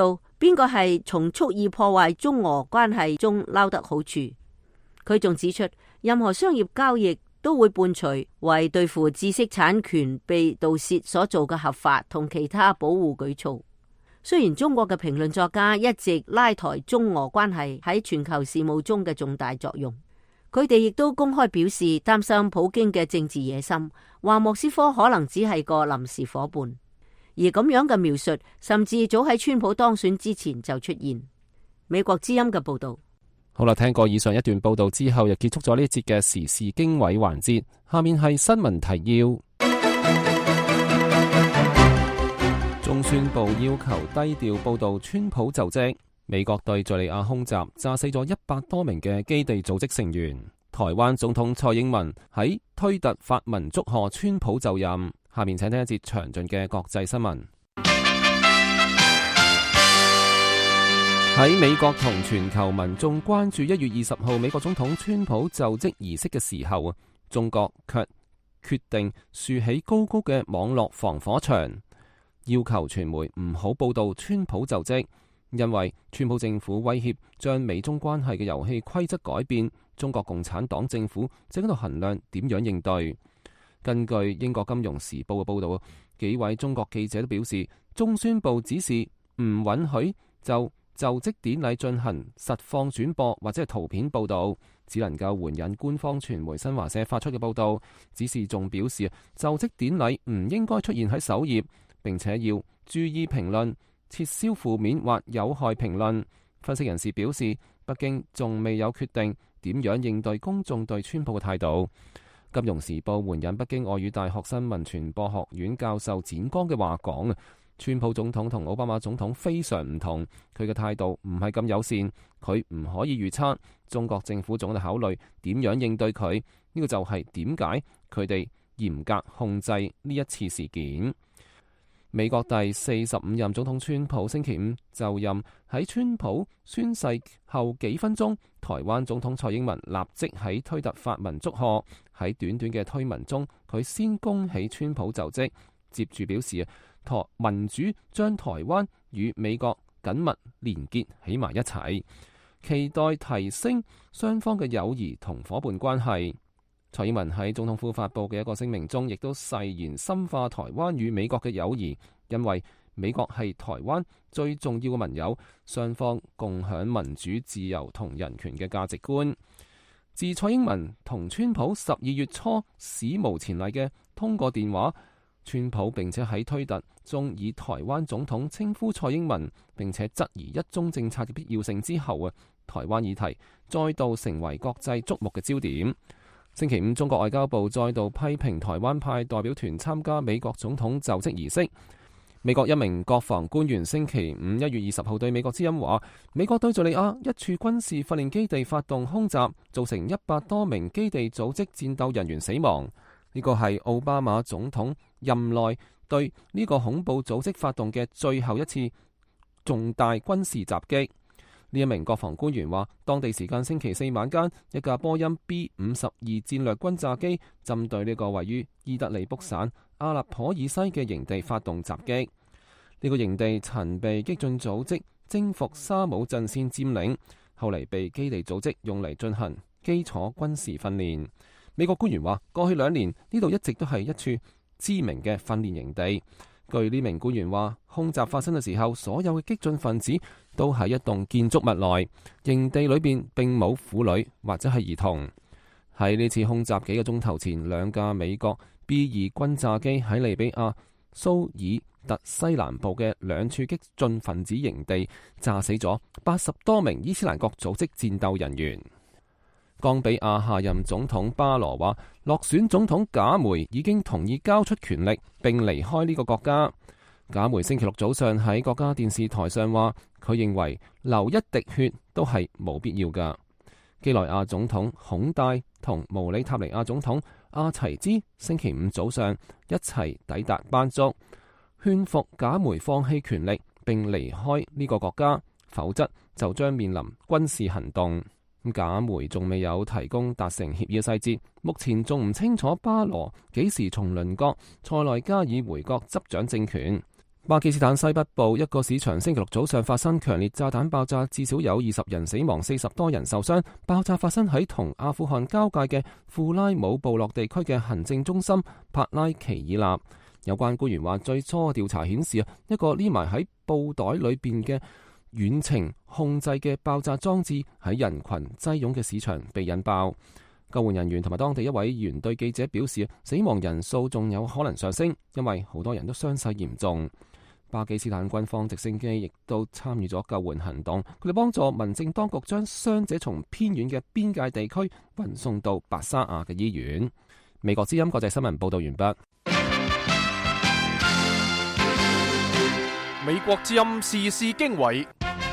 邊個係從蓄意破壞中俄關係中撈得好處？佢仲指出，任何商業交易都會伴隨為對付知識產權被盜竊所做嘅合法同其他保護舉措。雖然中國嘅評論作家一直拉抬中俄關係喺全球事務中嘅重大作用，佢哋亦都公開表示擔心普京嘅政治野心，話莫斯科可能只係個臨時夥伴。而咁樣嘅描述，甚至早喺川普當選之前就出現。美國之音嘅報道。 好啦，聽過以上一段報道之後，又結束咗呢一節嘅時事經緯環節。下面係新聞提要。中宣部要求低調報道川普就職。美國對敘利亞空襲炸死咗100多名嘅基地組織成員。台灣總統蔡英文喺推特發文祝賀川普就任。下面請聽一節詳盡嘅國際新聞。喺美國同全球民眾關注1月20號美國總統川普就職儀式嘅時候，中國卻決定豎起高高嘅網絡防火牆，要求傳媒唔好報道川普就職，因為川普政府威脅將美中關係嘅遊戲規則改變，中國共產黨政府正喺度衡量點樣應對。根據英國金融時報嘅報道，幾位中國記者都表示，中宣部指示唔允許就職典禮進行實況轉播或者係圖片報道，只能夠援引官方傳媒新華社發出嘅報道。指示仲表示，就職典禮唔應該出現喺首頁，並且要注意評論，撤銷負面或有害評論。分析人士表示，北京仲未有決定點樣應對公眾對川普嘅態度。金融時報援引北京外語大學新聞傳播學院教授展剛嘅話講，川普總統同奧巴馬總統非常唔同，佢嘅態度唔係咁友善，佢唔可以預測，中國政府總喺度考慮點樣應對佢，呢個就係點解佢哋嚴格控制呢一次事件。美國第45任總統川普星期五就任，喺川普宣誓後幾分鐘，台灣總統蔡英文立即喺推特發文祝賀。喺短短嘅推文中，佢先恭喜川普就職，接住表示民主將台灣與美國緊密連結起埋一齊，期待提升雙方嘅友誼同夥伴關係。蔡英文喺總統府發佈嘅一個聲明中，亦都誓言深化台灣與美國嘅友誼，因為美國係台灣最重要嘅盟友，雙方共享民主、自由同人權嘅價值觀。自蔡英文同川普12月初史無前例嘅通過電話，川普並且喺推特中以台灣總統稱呼蔡英文，並且質疑一中政策嘅必要性之後，台灣議題再度成為國際矚目嘅焦點。星期五，中國外交部再度批評台灣派代表團參加美國總統就職儀式。美國一名國防官員星期五1月20號對美國之音話，美國對敘利亞一處軍事訓練基地發動空襲，造成100多名基地組織戰鬥人員死亡。呢個係奧巴馬總統任內對呢個恐怖組織發動嘅最後一次重大軍事襲擊。呢一名國防官員話，當地時間星期四晚間，一架波音 B-52戰略轟炸機針對呢個位於伊德利卜省阿勒頗以西嘅營地發動襲擊。呢個營地曾被激進組織征服沙姆陣線佔領，後嚟被基地組織用嚟進行基礎軍事訓練。美國官員話，過去2年呢度一直都係一處知名嘅訓練營地。據呢名官員話，空襲發生嘅時候，所有嘅激進分子都喺一棟建築物內，營地裏邊並冇婦女或者係兒童。喺呢次空襲幾個鐘頭前，2架美國 B-2轟炸機喺利比亞蘇爾特西南部嘅2處激進分子營地炸死咗80多名伊斯蘭國組織戰鬥人員。岡比亞下任總統巴羅話，落選總統賈梅已經同意交出權力並離開呢個國家。賈梅星期六早上喺國家電視台上話，佢認為流一滴血都係冇必要㗎。基內亞總統孔戴同毛里塔尼亞總統阿齊茲星期五早上一齊抵達班竹，勸服賈梅放棄權力並離開呢個國家，否則就將面臨軍事行動。賈梅仲未有提供達成協議嘅細節，目前仲唔清楚巴羅幾時從鄰國塞內加爾回國執掌政權。 巴基斯坦西北部一個市場星期六早上發生強烈炸彈爆炸，至少有20人死亡，40多人受傷。爆炸發生喺同阿富汗交界嘅庫拉姆部落地區嘅行政中心帕拉奇爾納。有關官員話，最初嘅調查顯示一個匿埋喺布袋裏邊嘅遠程控制嘅爆炸裝置喺人群擠擁嘅市場被引爆。救援人員同埋當地一位議員對記者表示，死亡人數仲有可能上升，因為好多人都傷勢嚴重。巴基斯坦軍方直升機亦都參與咗救援行動，佢哋幫助民政當局將傷者從偏遠嘅邊界地區運送到白沙瓦嘅醫院。美國之音國際新聞報道完畢。 美國之音時事經緯，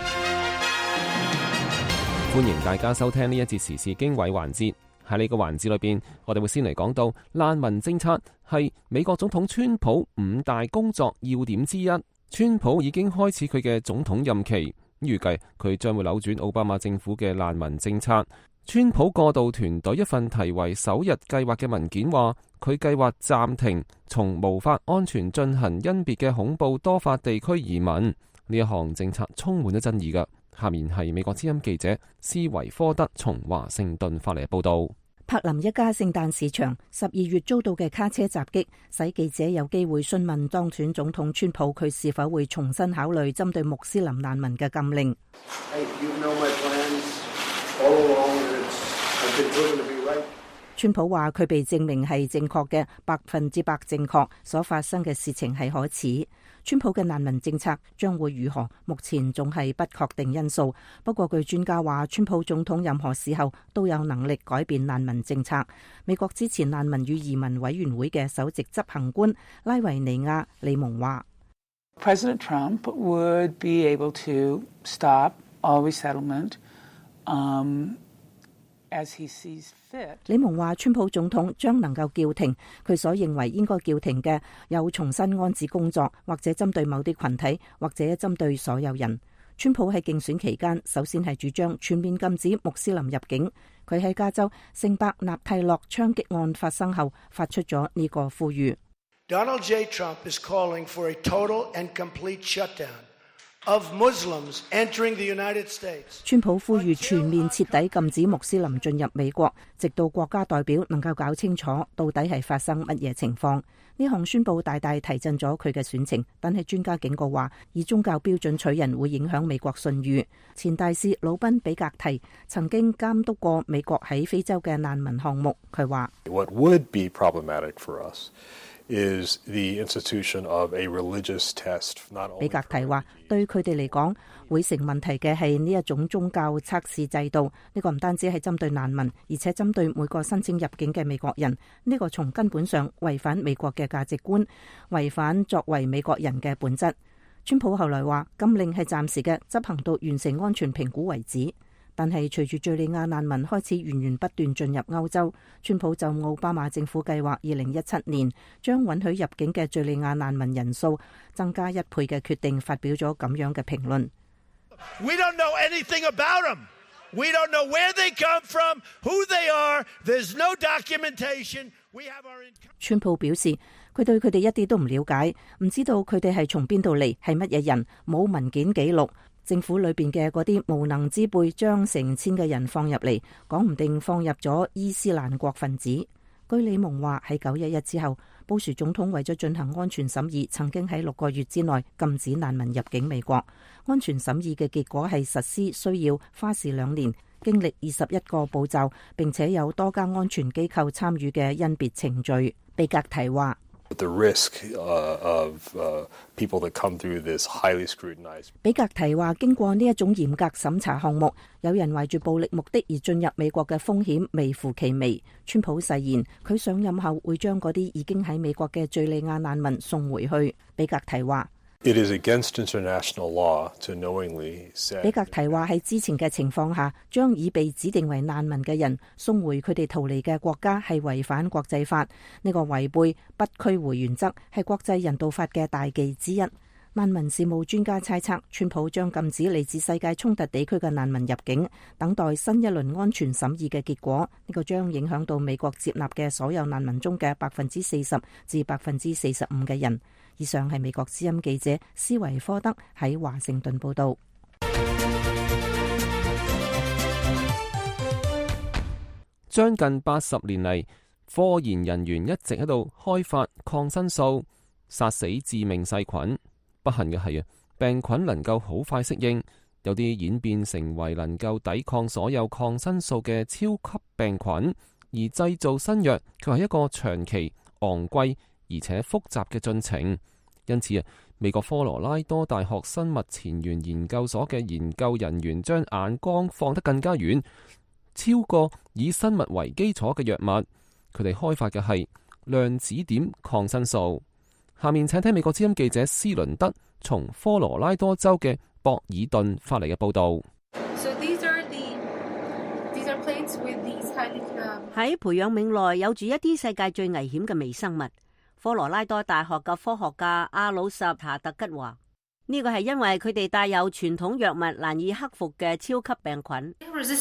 歡迎大家收聽呢一節時事經緯環節。喺呢個環節裏邊，我哋會先嚟講到難民政策係美國總統川普5大工作要點之一。川普已經開始佢嘅總統任期，預計佢將會扭轉奧巴馬政府嘅難民政策。川普過渡團隊一份題為首日計劃嘅文件話，佢計劃暫停從無法安全進行甄別嘅恐怖多發地區移民。呢一項政策充滿咗爭議㗎。下面係美國之音記者斯維科德從華盛頓發嚟嘅報道。 柏林一家聖誕市場12月遭到嘅卡車襲擊，使記者有機會詢問當選總統川普佢是否會重新考慮針對穆斯林難民嘅禁令。川普話佢被證明係正確嘅，100%正確，所發生嘅事情係可恥。川普嘅難民政策將會如何，目前仲係不確定因素。不過據專家話，川普總統任何時候都有能力改變難民政策。美國支持難民與移民委員會嘅首席執行官拉維尼亞利蒙話 President Trump would be able to stop all resettlement, as he sees fit. 李蒙話，川普總統將能夠叫停佢所認為應該叫停嘅有重新安置工作，或者針對某啲群體，或者針對所有人。川普喺競選期間首先係主張全面禁止穆斯林入境。佢喺加州聖伯納蒂諾槍擊案發生後發出咗呢個呼籲。 Donald J. Trump is calling for a total and complete shutdown of Muslims entering the United States. 川普呼籲全面徹底禁止穆斯林進入美國，直到國家代表能夠搞清楚到底係發生乜嘢情況。呢項宣佈大大提振咗佢嘅選情，但係專家警告話，以宗教標準取人會影響美國信譽。前大使魯賓比格提曾經監督過美國喺非洲嘅難民項目，佢話 ：What would be problematic for us is the institution of a religious test. 比格提話，對佢哋嚟講，會成問題嘅係呢一種宗教測試制度。呢個唔單止係針對難民，而且針對每個申請入境嘅美國人。呢個從根本上違反美國嘅價值觀，違反作為美國人嘅本質。川普後來話，禁令係暫時嘅，執行到完成安全評估為止。但係隨住敘利亞難民開始源源不斷進入歐洲，川普就奧巴馬政府計劃2017年將允許入境嘅敘利亞難民人數增加1倍嘅決定發表咗咁樣嘅評論。 We don't know anything about them. We don't know where they come from, who they are. There's no documentation. We have our... 川普表示，佢對佢哋一啲都唔了解，唔知道佢哋係從邊度嚟，係乜嘢人，冇文件記錄。政府裏邊嘅嗰啲無能之輩將成千嘅人放入嚟，講唔定放入咗伊斯蘭國分子。據李蒙話，喺911之後，布殊總統為咗進行安全審議，曾經喺6個月之內禁止難民入境美國。安全審議嘅結果係實施需要花時2年，經歷21個步驟，並且有多家安全機構參與嘅甄別程序。比格提話 The risk of people that come through this highly scrutinized. 比格提話，經過呢一種嚴格審查項目，有人懷住暴力目的而進入美國嘅風險微乎其微。川普誓言，佢上任後會將嗰啲已經喺美國嘅敘利亞難民送回去。比格提話 It is against international law to knowingly say. 比格提話，喺之前嘅情況下，將已被指定為難民嘅人送回佢哋逃離嘅國家係違反國際法。呢個違背不驅回原則係國際人道法嘅大忌之一。難民事務專家猜測，川普將禁止嚟自世界衝突地區嘅難民入境，等待新一輪安全審議嘅結果。呢個將影響到美國接納嘅所有難民中嘅40%至45%嘅人。 以上係美國之音記者斯維科德喺華盛頓報道。 將近80年嚟，科研人員一直喺度開發抗生素，殺死致命細菌。不幸嘅係病菌能夠好快適應，有啲演變成為能夠抵抗所有抗生素嘅超級病菌。而製造新藥卻係一個長期、昂貴而且複雜嘅進程。因此美國科羅拉多大學生物前沿研究所嘅研究人員將眼光放得更加遠，超過以生物為基礎嘅藥物。佢哋開發嘅係量子點抗生素。下面請聽美國之音記者斯倫德從科羅拉多州嘅博爾頓發嚟嘅報道。 喺培養皿內有住一啲世界最危險嘅微生物。科羅拉多大學嘅科學家阿魯什查特吉話：呢個係因為佢哋帶有傳統藥物難以克服嘅超級病菌。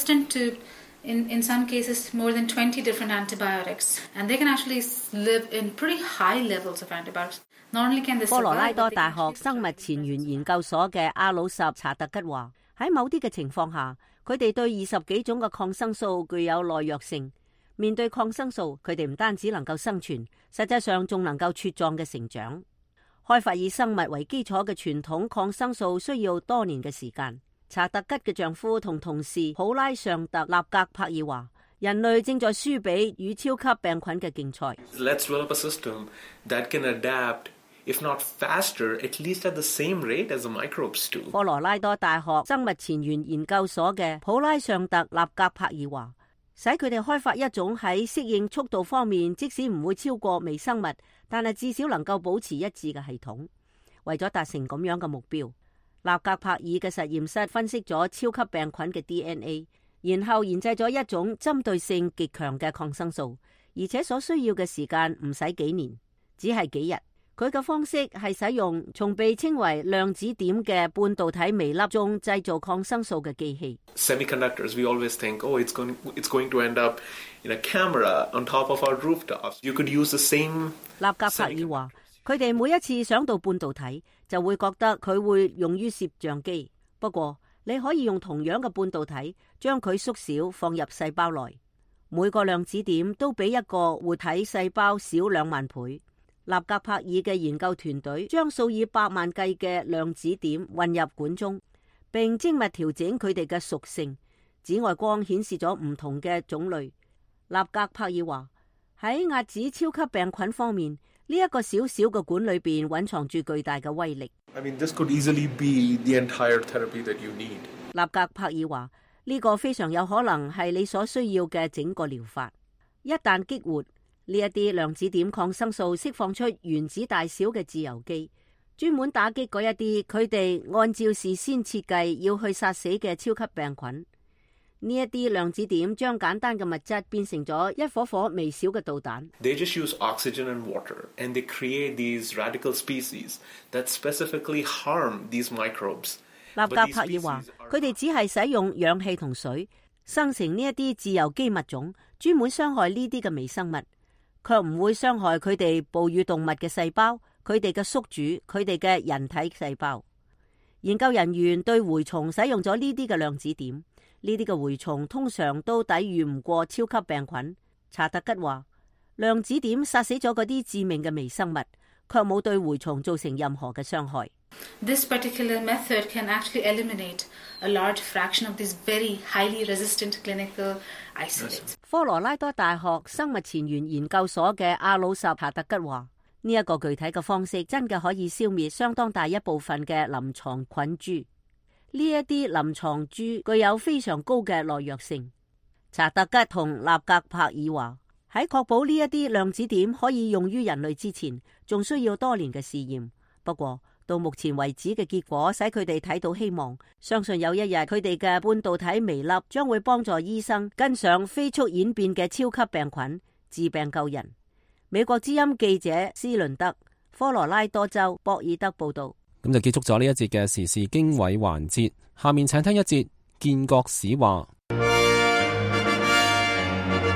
In some cases, more than 20 different antibiotics, and they can actually live in pretty high levels of antibiotics. Not only can they survive, 科羅拉多大學生物前沿研究所嘅阿魯什查特吉話：喺某啲嘅情況下，佢哋對20幾種嘅抗生素具有耐藥性。面對抗生素，佢哋唔單止能夠生存，實際上仲能夠茁壯嘅成長。開發以生物為基礎嘅傳統抗生素需要多年嘅時間。查特吉嘅丈夫同同事普拉尚特納格柏爾話：人類正在輸俾與超級病菌嘅競賽。 Let's develop a system that can adapt, if not faster, at least at the same rate as the microbes do. 科羅拉多大學生物前沿研究所嘅普拉尚特納格柏爾話：使佢哋開發一種喺適應速度方面，即使唔會超過微生物，但係至少能夠保持一致嘅系統。為咗達成咁樣嘅目標，納格柏爾嘅實驗室分析咗超級病菌嘅 DNA， 然後研製咗一種針對性極強嘅抗生素，而且所需要嘅時間唔使幾年，只係幾日。佢嘅方式係使用從被稱為量子點嘅半導體微粒中製造抗生素嘅機器。 Semiconductors, we always think, oh, it's going to end up in a camera on top of our rooftops. You could use the same. 納格柏爾話：佢哋每一次想到半導體，就會覺得佢會用於攝像機。不過，你可以用同樣嘅半導體，將佢縮小放入細胞內。每個量子點都比一個活體細胞少2萬倍。納格柏爾嘅研究團隊將數以百萬計嘅量子點混入管中，並精密調整佢哋嘅屬性。紫外光顯示咗唔同嘅種類。納格柏爾話：喺遏止超級病菌方面，呢一個小小嘅管裏邊蘊藏住巨大嘅威力。 I mean, this could easily be the entire therapy that you need. 納格柏爾話：呢個非常有可能係你所需要嘅整個療法。一旦激活呢一啲量子點抗生素，釋放出原子大小嘅自由基，專門打擊嗰一啲佢哋按照事先設計要去殺死嘅超級病菌。呢一啲量子點將簡單嘅物質變成咗一顆顆微小嘅導彈。 They just use oxygen and water, and they create these radical species that specifically harm these microbes. 納格柏爾話：佢哋只係使用氧氣同水生成呢一啲自由基物種，專門傷害呢啲嘅微生物，卻唔會傷害佢哋哺乳動物嘅細胞、佢哋嘅宿主、佢哋嘅人體細胞。研究人員對蛔蟲使用咗呢啲嘅量子點，呢啲嘅蛔蟲通常都抵禦唔過超級病菌。查特吉話：量子點殺死咗嗰啲致命嘅微生物，卻冇對蛔蟲造成任何嘅傷害。 This particular method can actually eliminate a large fraction of these very highly resistant clinical isolates. 科羅拉多大學生物前沿研究所嘅阿魯什查特吉話：呢一個具體嘅方式真嘅可以消滅相當大一部分嘅臨床菌株。呢一啲臨床株具有非常高嘅耐藥性。查特吉同納格柏爾話：喺確保呢一啲量子點可以用於人類之前，仲需要多年嘅試驗。不過到目前為止嘅結果使佢哋睇到希望，相信有一日佢哋嘅半導體微粒將會幫助醫生跟上飛速演變嘅超級病菌，治病救人。美國之音記者斯倫德，科羅拉多州博爾德報道。 咁就結束咗呢一節嘅時事經緯環節，下面請聽一節建國史話。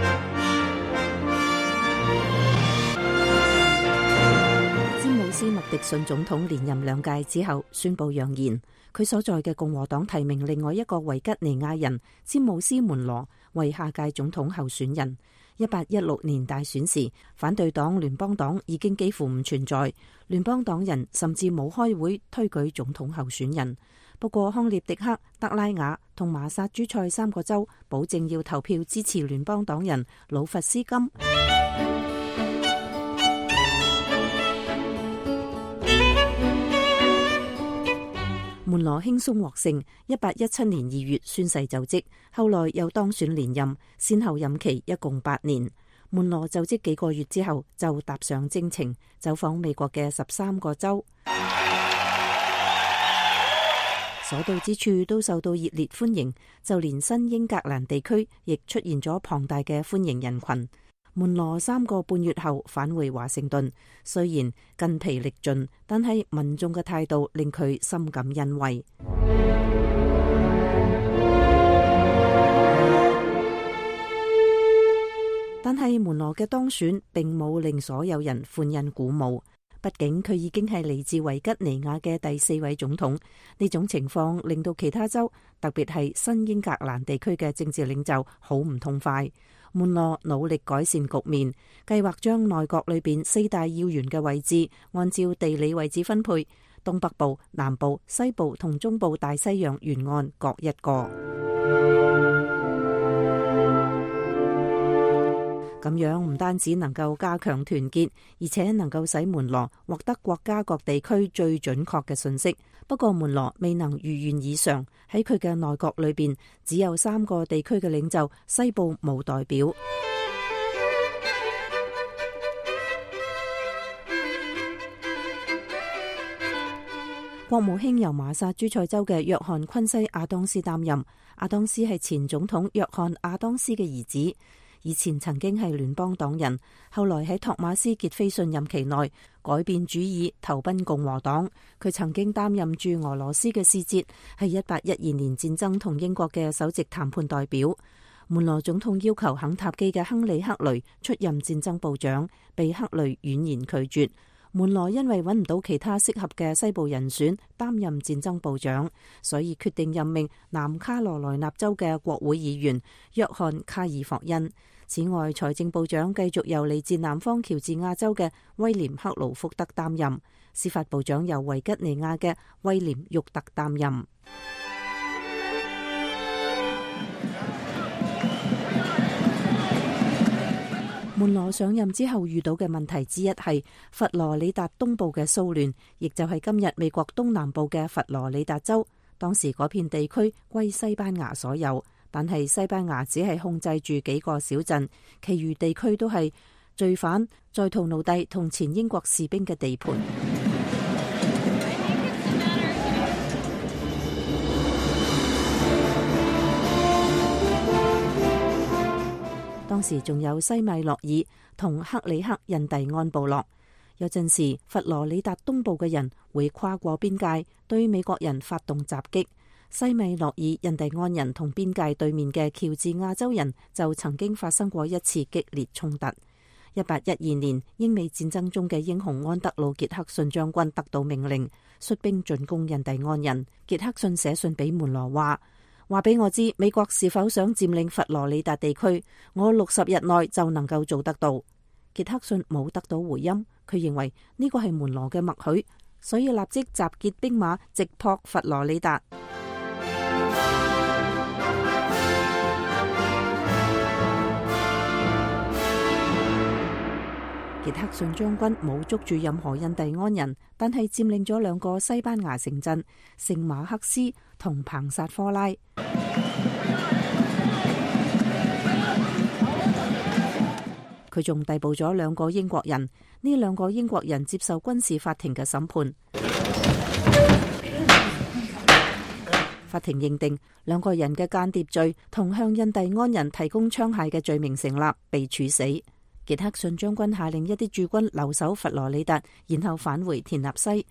詹姆斯麥迪遜總統連任2屆之後，宣布揚言，佢所在嘅共和黨提名另外一個維吉尼亞人詹姆斯門羅為下屆總統候選人。1816年大選時，反對黨聯邦黨已經幾乎唔存在，聯邦黨人甚至冇開會推舉總統候選人。不過康涅狄克、德拉瓦同馬薩諸塞3個州保證要投票支持聯邦黨人魯弗斯金。門羅輕鬆獲勝，1817年2月宣誓就職，後來又當選連任，先後任期一共8年。門羅就職幾個月之後，就踏上征程，走訪美國嘅13個州，所到之處都受到熱烈歡迎，就連新英格蘭地區亦出現咗龐大嘅歡迎人群。門羅3個半月後返回華盛頓，雖然筋疲力盡，但係民眾嘅態度令佢深感欣慰。但係門羅嘅當選並冇令所有人歡欣鼓舞，畢竟佢已經係嚟自維吉尼亞嘅第4位總統。呢種情況令到其他州，特別係新英格蘭地區嘅政治領袖好唔痛快。門羅努力改善局面，計劃將內閣裏邊4大要員嘅位置按照地理位置分配，東北部、南部、西部同中部大西洋沿岸各一個。咁樣唔單止能夠加強團結，而且能夠使門羅獲得國家各地區最準確嘅信息。不過門羅未能如願以償，喺佢嘅內閣裏邊只有3個地區嘅領袖，西部冇代表。國務卿由馬薩諸塞州嘅約翰昆西亞當斯擔任。亞當斯係前總統約翰亞當斯嘅兒子，以前曾經係聯邦黨人，後來喺托馬斯傑菲遜任期內改變主意，投奔共和黨。佢曾經擔任駐俄羅斯嘅使節，係1812年戰爭同英國嘅首席談判代表。門羅總統要求肯塔基嘅亨利克雷出任戰爭部長，被克雷婉言拒絕。門羅因為揾唔到其他適合嘅西部人選擔任戰爭部長，所以決定任命南卡羅來納州嘅國會議員約翰卡爾霍恩。此外，財政部長繼續由嚟自南方喬治亞州嘅威廉克勞福德擔任，司法部長由維吉尼亞嘅威廉沃特擔任。門羅上任之後遇到嘅問題之一係佛羅里達東部嘅騷亂，亦就係今日美國東南部嘅佛羅里達州。當時嗰片地區歸西班牙所有，但係西班牙只係控制住幾個小鎮，其餘地區都係罪犯、在逃奴隸同前英國士兵嘅地盤。當時仲有西米諾爾同克里克印第安部落。有陣時佛羅里達東部嘅人會跨過邊界對美國人發動襲擊。西米諾爾印第安人同邊界對面嘅喬治亞州人就曾經發生過一次激烈衝突。1812年英美戰爭中嘅英雄安德魯傑克遜將軍得到命令，率兵進攻印第安人。傑克遜寫信俾門羅話俾我知美國是否想佔領佛羅里達地區，我60日內就能夠做得到。傑克遜冇得到回音，佢認為呢個係門羅嘅默許，所以立即集結兵馬直撲佛羅里達。傑克遜將軍冇捉住任何印第安人，但係佔領咗2個西班牙城鎮聖馬克斯同彭薩科拉。佢仲逮捕咗2個英國人，呢2個英國人接受軍事法庭嘅審判。法庭認定2個人嘅間諜罪同向印第安人提供槍械嘅罪名成立，被處死。傑克遜將軍下令一啲駐軍留守佛羅里達，然後返回田納西。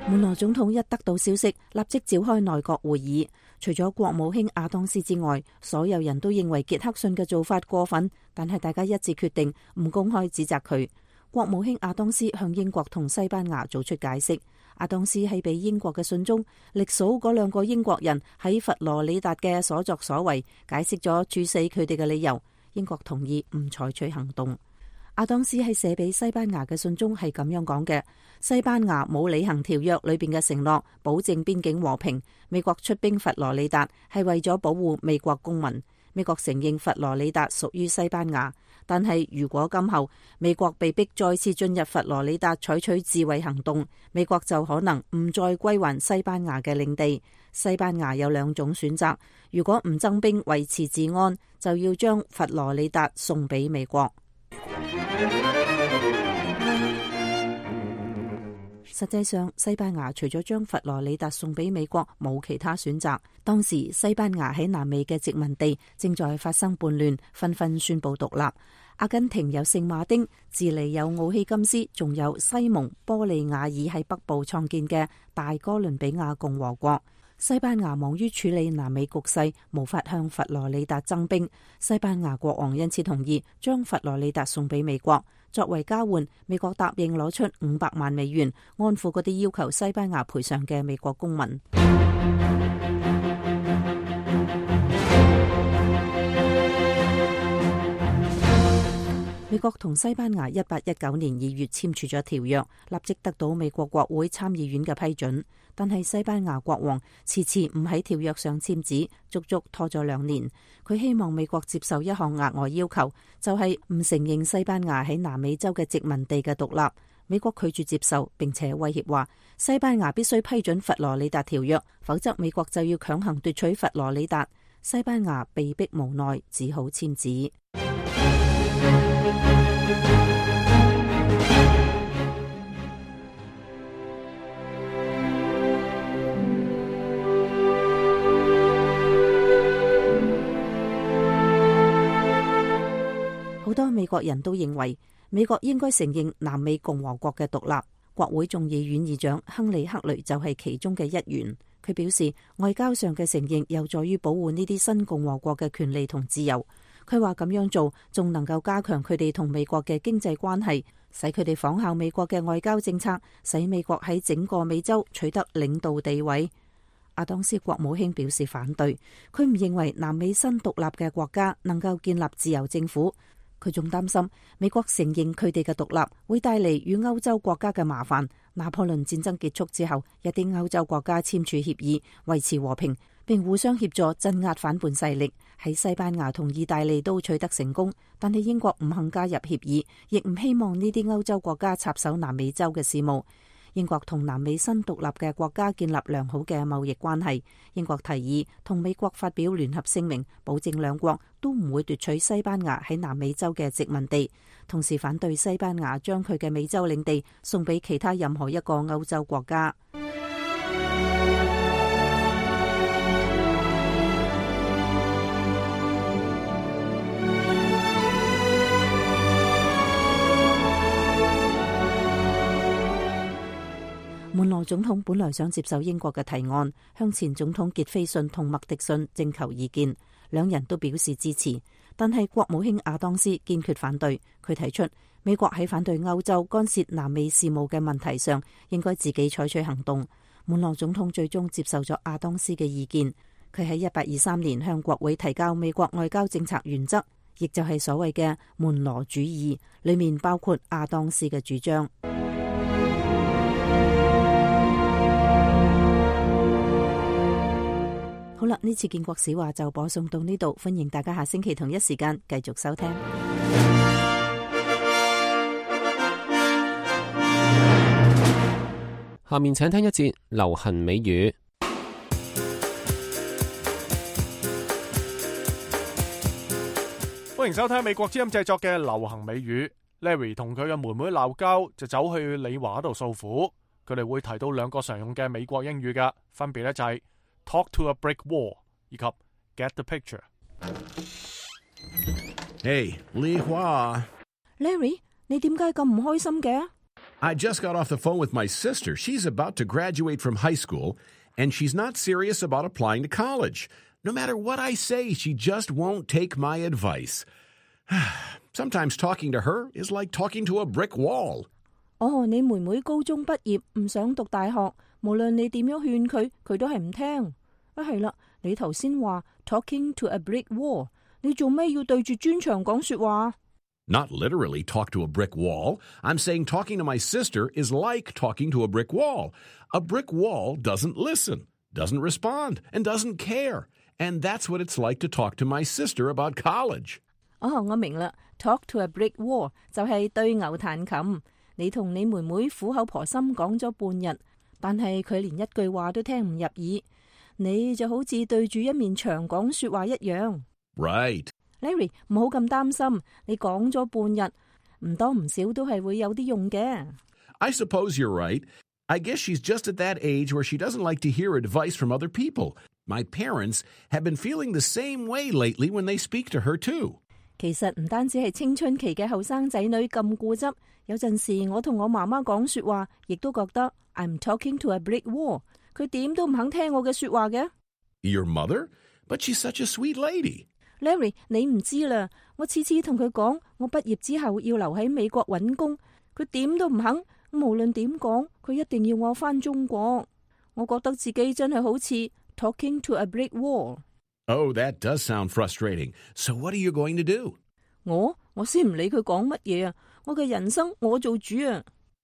門羅總統一得到消息，立即召開內閣會議。除咗國務卿亞當斯之外，所有人都認為傑克遜嘅做法過分，但係大家一致決定唔公開指責佢。國務卿亞當斯向英國同西班牙做出解釋。亞當斯喺俾英國嘅信中，歷數嗰兩個英國人喺佛羅里達嘅所作所為，解釋咗處死佢哋嘅理由。英國同意唔採取行動。亞當斯喺寫俾西班牙嘅信中係咁樣講嘅：西班牙冇履行條約裏邊嘅承諾，保證邊境和平。美國出兵佛羅里達係為咗保護美國公民。美國承認佛羅里達屬於西班牙，但係如果今後美國被逼再次進入佛羅里達採取自衛行動，美國就可能唔再歸還西班牙嘅領地。西班牙有兩種選擇：如果唔增兵維持治安，就要將佛羅里達送俾美國。實際上，西班牙除咗將佛羅里達送俾美國，冇其他選擇。當時西班牙喺南美嘅殖民地正在發生叛亂，紛紛宣布獨立。阿根廷有聖馬丁，智利有奧希金斯，仲有西蒙波利亞爾喺北部創建嘅大哥倫比亞共和國。西班牙忙於處理南美局勢，無法向佛羅里達增兵。西班牙國王因此同意將佛羅里達送俾美國。作為交換，美國答應攞出500萬美元，安撫嗰啲要求西班牙賠償嘅美國公民。美國同西班牙1819年2月簽署咗條約，立即得到美國國會參議院嘅批准。但係西班牙國王遲遲唔喺條約上簽字，足足拖咗2年。佢希望美國接受一項額外要求，就係唔承認西班牙喺南美洲嘅殖民地嘅獨立。美國拒絕接受，並且威脅話西班牙必須批准佛羅里達條約，否則美國就要強行奪取佛羅里達。西班牙被迫無奈，只好簽字。好多美國人都認為美國應該承認南美共和國嘅獨立。國會眾議院議長亨利·克雷就係其中嘅一員。佢表示，外交上嘅承認有助於保護呢啲新共和國嘅權利同自由。佢話咁樣做仲能夠加強佢哋同美國嘅經濟關係，使佢哋仿效美國嘅外交政策，使美國喺整個美洲取得領導地位。亞當斯國務卿表示反對，佢唔認為南美新獨立嘅國家能夠建立自由政府。佢仲擔心美國承認佢哋嘅獨立會帶嚟與歐洲國家嘅麻煩。拿破崙戰爭結束之後，一啲歐洲國家簽署協議維持和平，並互相協助鎮壓反叛勢力。喺西班牙同意大利都取得成功，但係英國唔肯加入協議，亦唔希望呢啲歐洲國家插手南美洲嘅事務。英國同南美新獨立嘅國家建立良好嘅貿易關係。英國提議同美國發表聯合聲明，保證兩國都唔會奪取西班牙喺南美洲嘅殖民地，同時反對西班牙將佢嘅美洲領地送俾其他任何一個歐洲國家。門羅總統本來想接受英國嘅提案，向前總統傑斐遜同麥迪遜徵求意見，兩人都表示支持。但係國務卿亞當斯堅決反對，佢提出美國喺反對歐洲干涉南美事務嘅問題上，應該自己採取行動。門羅總統最終接受咗亞當斯嘅意見，佢喺1823年向國會提交美國外交政策原則，亦就係所謂嘅門羅主義，裏面包括亞當斯嘅主張。好啦，呢次建國史話就播送到呢度，歡迎大家下星期同一時間繼續收聽。 下面請聽一節流行美語。 歡迎收聽美國之音製作嘅流行美語。Larry 同佢嘅妹妹鬧交，就走去李華度訴苦。佢哋會提到兩個常用嘅美國英語㗎，分別咧就係Talk to a brick wall 以及 Get the picture。 Hey， 李華。 Larry， 你點解咁唔開心嘅？ I just got off the phone with my sister. She's about to graduate from high school, and she's not serious about applying to college. No matter what I say, she just won't take my advice. Sometimes talking to her is like talking to a brick wall. 你妹妹高中畢業唔想讀大學，無論你點樣勸佢，佢都係唔聽。係啦，你頭先話 talking to a brick wall， 你做咩要對住磚牆講說話？ Not literally talk to a brick wall. I'm saying talking to my sister is like talking to a brick wall. A brick wall doesn't listen, doesn't respond, and doesn't care. And that's what it's like to talk to my sister about college. 我明啦 ，talk to a brick wall 就係對牛彈琴。你同你妹妹苦口婆心講咗半日，但係佢連一句話都聽唔入耳。你就好似對住一面牆講說話一樣。 Right.Larry， 唔好咁擔心，你講咗半日，唔多唔少都係會有啲用嘅。 I suppose you're right. I guess she's just at that age where she doesn't like to hear advice from other people. My parents have been feeling the same way lately when they speak to her too. 其實唔單止係青春期嘅後生仔女咁固執，有陣時我同我媽媽講說話，亦都覺得 I'm talking to a brick wall。佢點都唔肯聽我嘅說話嘅。 Your mother? But she's such a sweet lady.Larry， 你唔知啦，我次次同佢講，我畢業之後要留喺美國揾工，佢點都唔肯。無論點講，佢一定要我返中國。我覺得自己真係好似 talking to a brick wall。 Oh, that does sound frustrating. So what are you going to do? 我先唔理佢講乜嘢啊！我嘅人生我做主啊！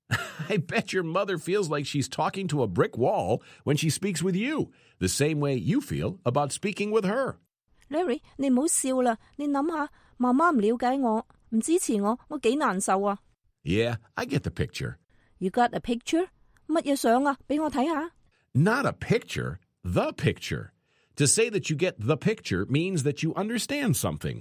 I bet your mother feels like she's talking to a brick wall when she speaks with you, the same way you feel about speaking with her.Larry， 你唔好笑啦！你諗下，媽媽唔了解我，唔支持我，我幾難受啊 ！Yeah, I get the picture. You got a picture? 乜嘢相啊？俾我睇下。 Not a picture, the picture. To say that you get the picture means that you understand something.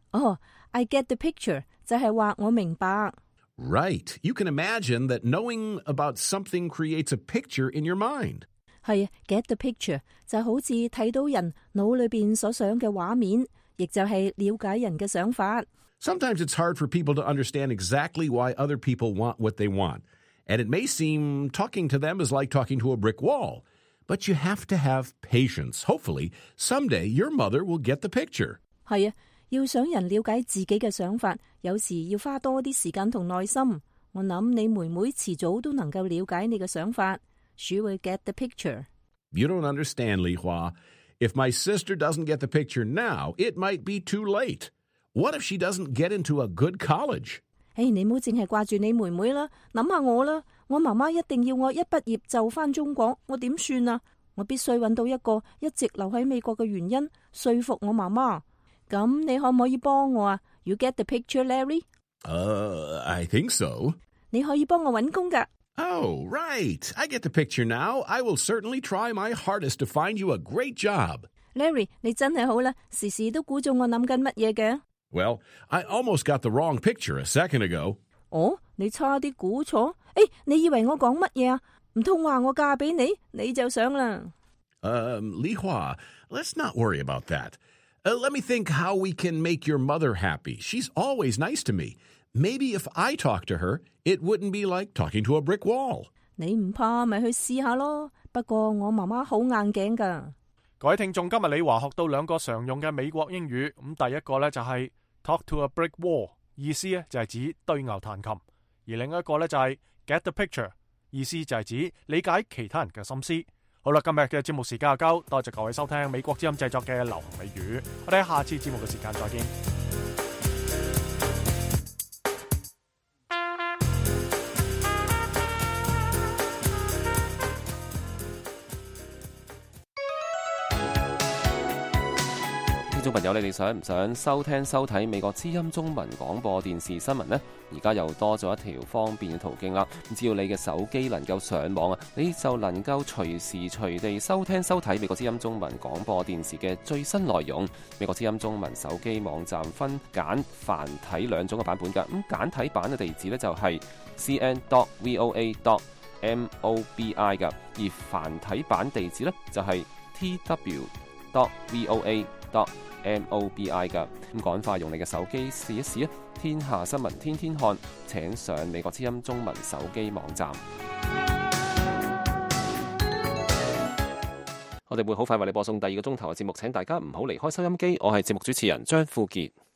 I get the picture 就係話我明白。 Right. You can imagine that knowing about something creates a picture in your mind. 係 get the picture 就好似睇到人腦裏邊所想嘅畫面，亦就係了解人嘅想法。 Sometimes it's hard for people to understand exactly why other people want what they want. And it may seem talking to them is like talking to a brick wall. But you have to have patience. Hopefully, someday your mother will get the picture. 係要想人了解自己嘅想法，有時要花多啲時間同耐心。我諗你妹妹遲早都能夠了解你嘅想法。She will get the picture. You don't understand, Li Hua. If my sister doesn't get the picture now, it might be too late. What if she doesn't get into a good college? 你唔好淨係掛住你妹妹啦，諗下我啦。我媽媽一定要我一畢業就返中國，我點算啊？我必須揾到一個一直留喺美國嘅原因，說服我媽媽。咁你可唔可以幫我啊？ You get the picture, Larry? I think so. 你可以幫我揾工㗎。 Oh, right. I get the picture now. I will certainly try my hardest to find you a great job. Larry, 你真係好啦，時時都估中我諗緊乜嘢嘅。 Well, I almost got the wrong picture a second ago. 你差啲估錯？你以為我講乜嘢啊？唔通話我嫁俾你，你就想啦。 Li Hua, let's not worry about that. Let me think how we can make your mother happy. She's always nice to me. Maybe if I talk to her, it wouldn't be like talking to a brick wall. 你唔怕咪去試下咯。不過我媽媽好硬頸㗎。 各位聽眾，今日李華學到兩個常用嘅美國英語。咁第一個呢就係 talk to a brick wall， 意思呢就係指對牛彈琴；而另一個呢就係 get the picture， 意思就係指理解其他人嘅心思。好啦，今日嘅節目時間就夠，多謝各位收聽美國之音製作嘅流行美語。我哋喺下次節目嘅時間再見。 聽眾朋友，你哋想唔想收聽收睇美國之音中文廣播電視新聞呢？而家又多咗一條方便嘅途徑啦！只要你嘅手機能夠上網啊，你就能夠隨時隨地收聽收睇美國之音中文廣播電視嘅最新內容。美國之音中文手機網站分簡繁體兩種嘅版本㗎。咁簡體版嘅地址呢，就係 cn.voa.mobi 㗎，而繁體版地址呢，就係 tw.voa.mobi MOBI 㗎。咁趕快用你嘅手機試一試啊！天下新聞天天看，請上美國之音中文手機網站。我哋會好快為你播送第二個鐘頭嘅節目，請大家唔好離開收音機。我係節目主持人張富傑。